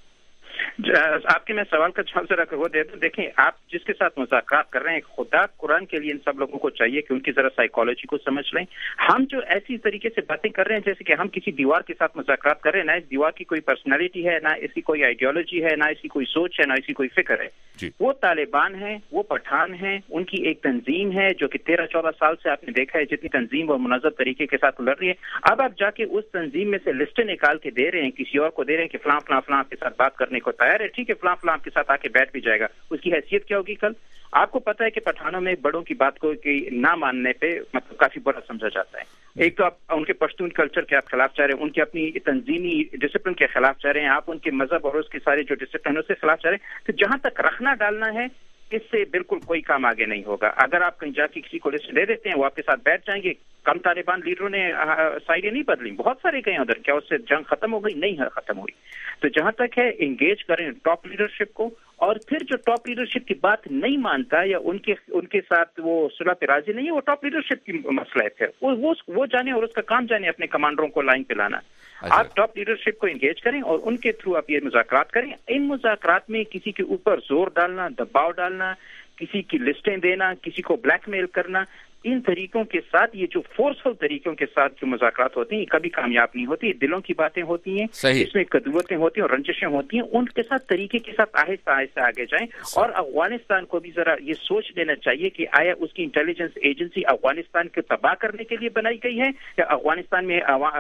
आपके मैं सवाल का जवाब जरा वो दे दूं। देखें, आप जिसके साथ मुज़ाकरात कर रहे हैं, खुदा कुरान के लिए इन सब लोगों को चाहिए कि उनकी जरा साइकोलॉजी को समझ लें। हम जो ऐसी तरीके से बातें कर रहे हैं जैसे कि हम किसी दीवार के साथ मुज़ाकरात कर रहे हैं, ना इस दीवार की कोई पर्सनैलिटी है, ना इसकी कोई आइडियोलॉजी है, ना इसकी कोई सोच है, ना इसकी कोई फिक्र है। वो तालिबान है, वो पठान है, उनकी एक तंजीम है जो कि 13-14 साल से आपने देखा है जितनी तंजीम और मुनज़्ज़म तरीके के साथ लड़ रही है। अब आप जाके उस तंजीम में से लिस्टें निकाल के दे रहे हैं, किसी और को दे रहे हैं कि फलां फलां फलां के साथ बात करने को तैयार है, ठीक है, फलां फलां के साथ आके बैठ भी जाएगा। उसकी हैसियत क्या होगी कल? आपको पता है कि पठानों में बड़ों की बात को कि ना मानने पे मतलब काफी बुरा समझा जाता है। एक तो आप उनके पश्तून कल्चर के आप खिलाफ चाह रहे हैं, उनकी अपनी तंजीमी डिसिप्लिन के खिलाफ चाह रहे हैं, आप उनके मजहब और उसके सारे जो डिसिप्लिन उसके खिलाफ चाह रहे हैं। तो जहां तक रखना डालना है, इससे बिल्कुल कोई काम आगे नहीं होगा। अगर आप कहीं जाके किसी को लिस्ट दे देते हैं, वो आपके साथ बैठ जाएंगे। कम तालिबान लीडरों ने साइडें नहीं बदली, बहुत सारे गए उधर, क्या उससे जंग खत्म हो गई? नहीं है, खत्म हुई। तो जहां तक है, एंगेज करें टॉप लीडरशिप को, और फिर जो टॉप लीडरशिप की बात नहीं मानता या उनके साथ वो सुलह पे राजी नहीं है, वो टॉप लीडरशिप की मसला है। फिर वो जाने और उसका काम जाने अपने कमांडरों को लाइन पे लाना। आप टॉप लीडरशिप को एंगेज करें और उनके थ्रू आप ये मुज़ाकरात करें। इन मुज़ाकरात में किसी के ऊपर जोर डालना, दबाव डालना, किसी की लिस्टें देना, किसी को ब्लैकमेल करना, इन तरीकों के साथ, ये जो फोर्सफुल तरीकों के साथ जो मुज़ाकरात होती हैं, कभी कामयाब नहीं होती। दिलों की बातें होती हैं, इसमें कदुवतें होती हैं और रंजिशें होती हैं। उनके साथ तरीके के साथ आहिस्ता आहिस्ता आगे जाएं। और अफगानिस्तान को भी जरा ये सोच लेना चाहिए कि आया उसकी इंटेलिजेंस एजेंसी अफगानिस्तान को तबाह करने के लिए बनाई गई है या अफगानिस्तान में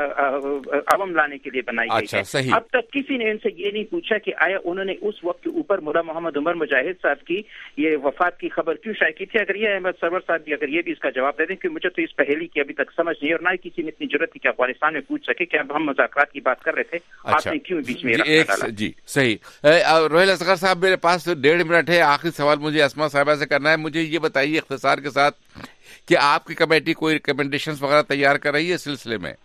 अवम लाने के लिए बनाई गई है। अब तक किसी ने इनसे ये नहीं पूछा कि आया उन्होंने उस वक्त के ऊपर मुल्ला मोहम्मद उमर मुजाहिद साहब की ये वफात की खबर क्यों शाये की थी। अगर ये अहमद सरवर साहब भी अगर ये भी इसका जवाब दे दें कि मुझे तो इस पहेली की अभी तक समझ नहीं, और ना ही किसी ने इतनी जरूरत थी कि अफगानिस्तान में पूछ सके कि अब हम मुज़ाकरात की बात कर रहे थे, आपने क्यों बीच में रखा डाला। जी सही। रोहिल असगर साहब, मेरे पास 1.5 मिनट है। आखिरी सवाल मुझे अस्मा साहिबा से करना है। मुझे ये बताइए इख्तिसार के साथ कि आपकी कमेटी कोई रिकमेंडेशंस वगैरह तैयार कर रही है इस सिलसिले में,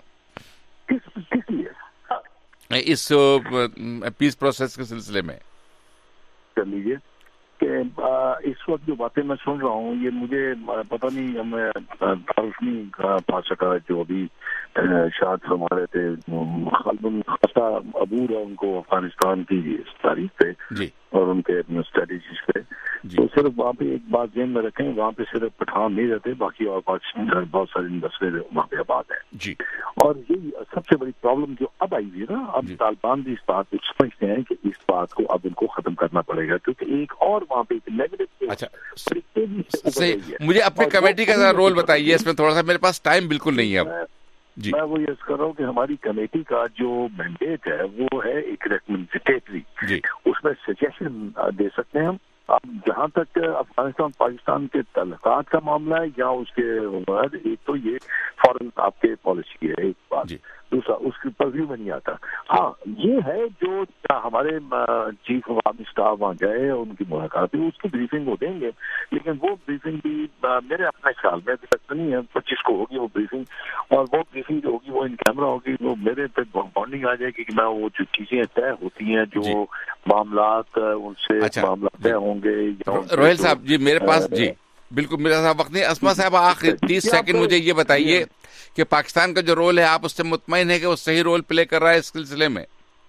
इस पीस प्रोसेस के सिलसिले में? कर लीजिए कि इस वक्त जो बातें मैं सुन रहा हूँ, ये मुझे पता नहीं, मैं तारुफ नहीं पा सका जो अभी शायद फरमा रहे थे, खासा अबूर है उनको अफगानिस्तान की तारीख पे और उनके स्ट्रेटेजीज पे। तो सिर्फ वहाँ पे एक बात ध्यान में रखें, वहाँ पे सिर्फ पठान नहीं रहते, बाकी और पाकिस्तान बहुत सारी नस्लें वहाँ पे आबाद है जी। और यही सबसे बड़ी प्रॉब्लम जो अब आई है ना, अब तालिबान भी इस बात को समझते हैं कि इस बात को अब इनको खत्म करना पड़ेगा, क्योंकि एक और वहाँ पे नेगेटिव सही। मुझे अपनी कमेटी का रोल बताइए इसमें, थोड़ा सा मेरे पास टाइम बिल्कुल नहीं है अब जी। मैं वो ये कर रहा हूँ कि हमारी कमेटी का जो मैंडेट है वो है एक रिकमेंडेटरी, उसमें सजेशन दे सकते हैं हम। अब जहाँ तक अफगानिस्तान पाकिस्तान के तल्लुकात का मामला है या उसके बाद, एक तो ये फॉरेन आपके पॉलिसी है एक बात, दूसरा उसकी परव्यू में नहीं आता। हाँ ये है जो हमारे चीफ ऑफ आर्मी स्टाफ वहाँ गए, उनकी मुलाकात हुई, उसकी ब्रीफिंग वो देंगे, लेकिन वो ब्रीफिंग भी मेरे अपने ख्याल में अभी तक तो नहीं है, 25 को होगी वो ब्रीफिंग, और वो ब्रीफिंग जो होगी वो इन कैमरा होगी, वो मेरे पे बॉन्डिंग आ जाएगी कि मैं वो जो चीजें तय होती हैं, जो मामलात उनसे मामला तय होंगे। रोहिल साहब जी, मेरे पास जी बिल्कुल मेरा साहब वक्त नहीं। अस्मा साहब आखिर 30 सेकंड मुझे ये बताइए कि पाकिस्तान का जो रोल है, आप उससे मुतमईन है कि वो सही रोल प्ले कर रहा है इस सिलसिले में?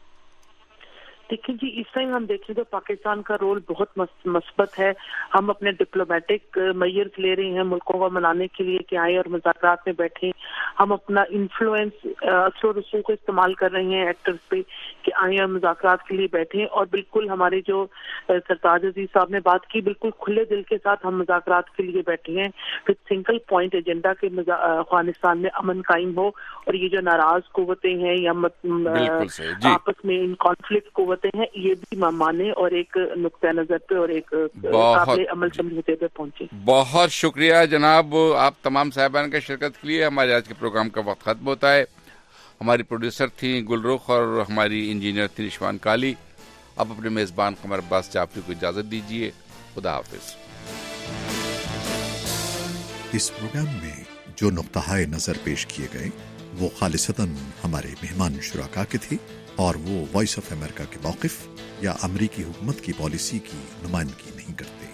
देखिए जी, इस टाइम हम देखें तो पाकिस्तान का रोल बहुत मस्बत है। हम अपने डिप्लोमेटिक मेजर्स ले रहे हैं मुल्कों को मनाने के लिए कि आए और मुज़ाकरात में बैठे। हम अपना इन्फ्लुएंस असर रसूख को इस्तेमाल कर रहे हैं एक्टर्स पे कि आए और मुज़ाकरात के लिए बैठे। और बिल्कुल हमारे जो सरताज अजीज साहब ने बात की, बिल्कुल खुले दिल के साथ हम मुज़ाकरात के लिए बैठे हैं, फिर सिंगल पॉइंट एजेंडा के अफगानिस्तान में अमन कायम हो, और ये जो नाराज कुव्वतें हैं या आपस में इन कॉन्फ्लिक्ट कुव्वतें ہوتے ہیں یہ بھی مانے اور ایک نقطۂ نظر پہ اور ایک قابل عمل سمجھوتے پہ پہنچے. بہت شکریہ جناب آپ تمام صاحبان کا شرکت کے لیے. ہمارے آج کے پروگرام کا وقت ختم ہوتا ہے. ہماری پروڈیوسر تھیں گلرخ اور ہماری انجینئر تھی نشوان کالی. اب اپنے میزبان قمر عباس جعفری کو اجازت دیجیے. خدا حافظ. اس پروگرام میں جو نقطۂ نظر پیش کیے گئے وہ خالصتاً ہمارے مہمان شرکا کے تھے اور وہ وائس آف امریکہ کے موقف یا امریکی حکومت کی پالیسی کی نمائندگی نہیں کرتے.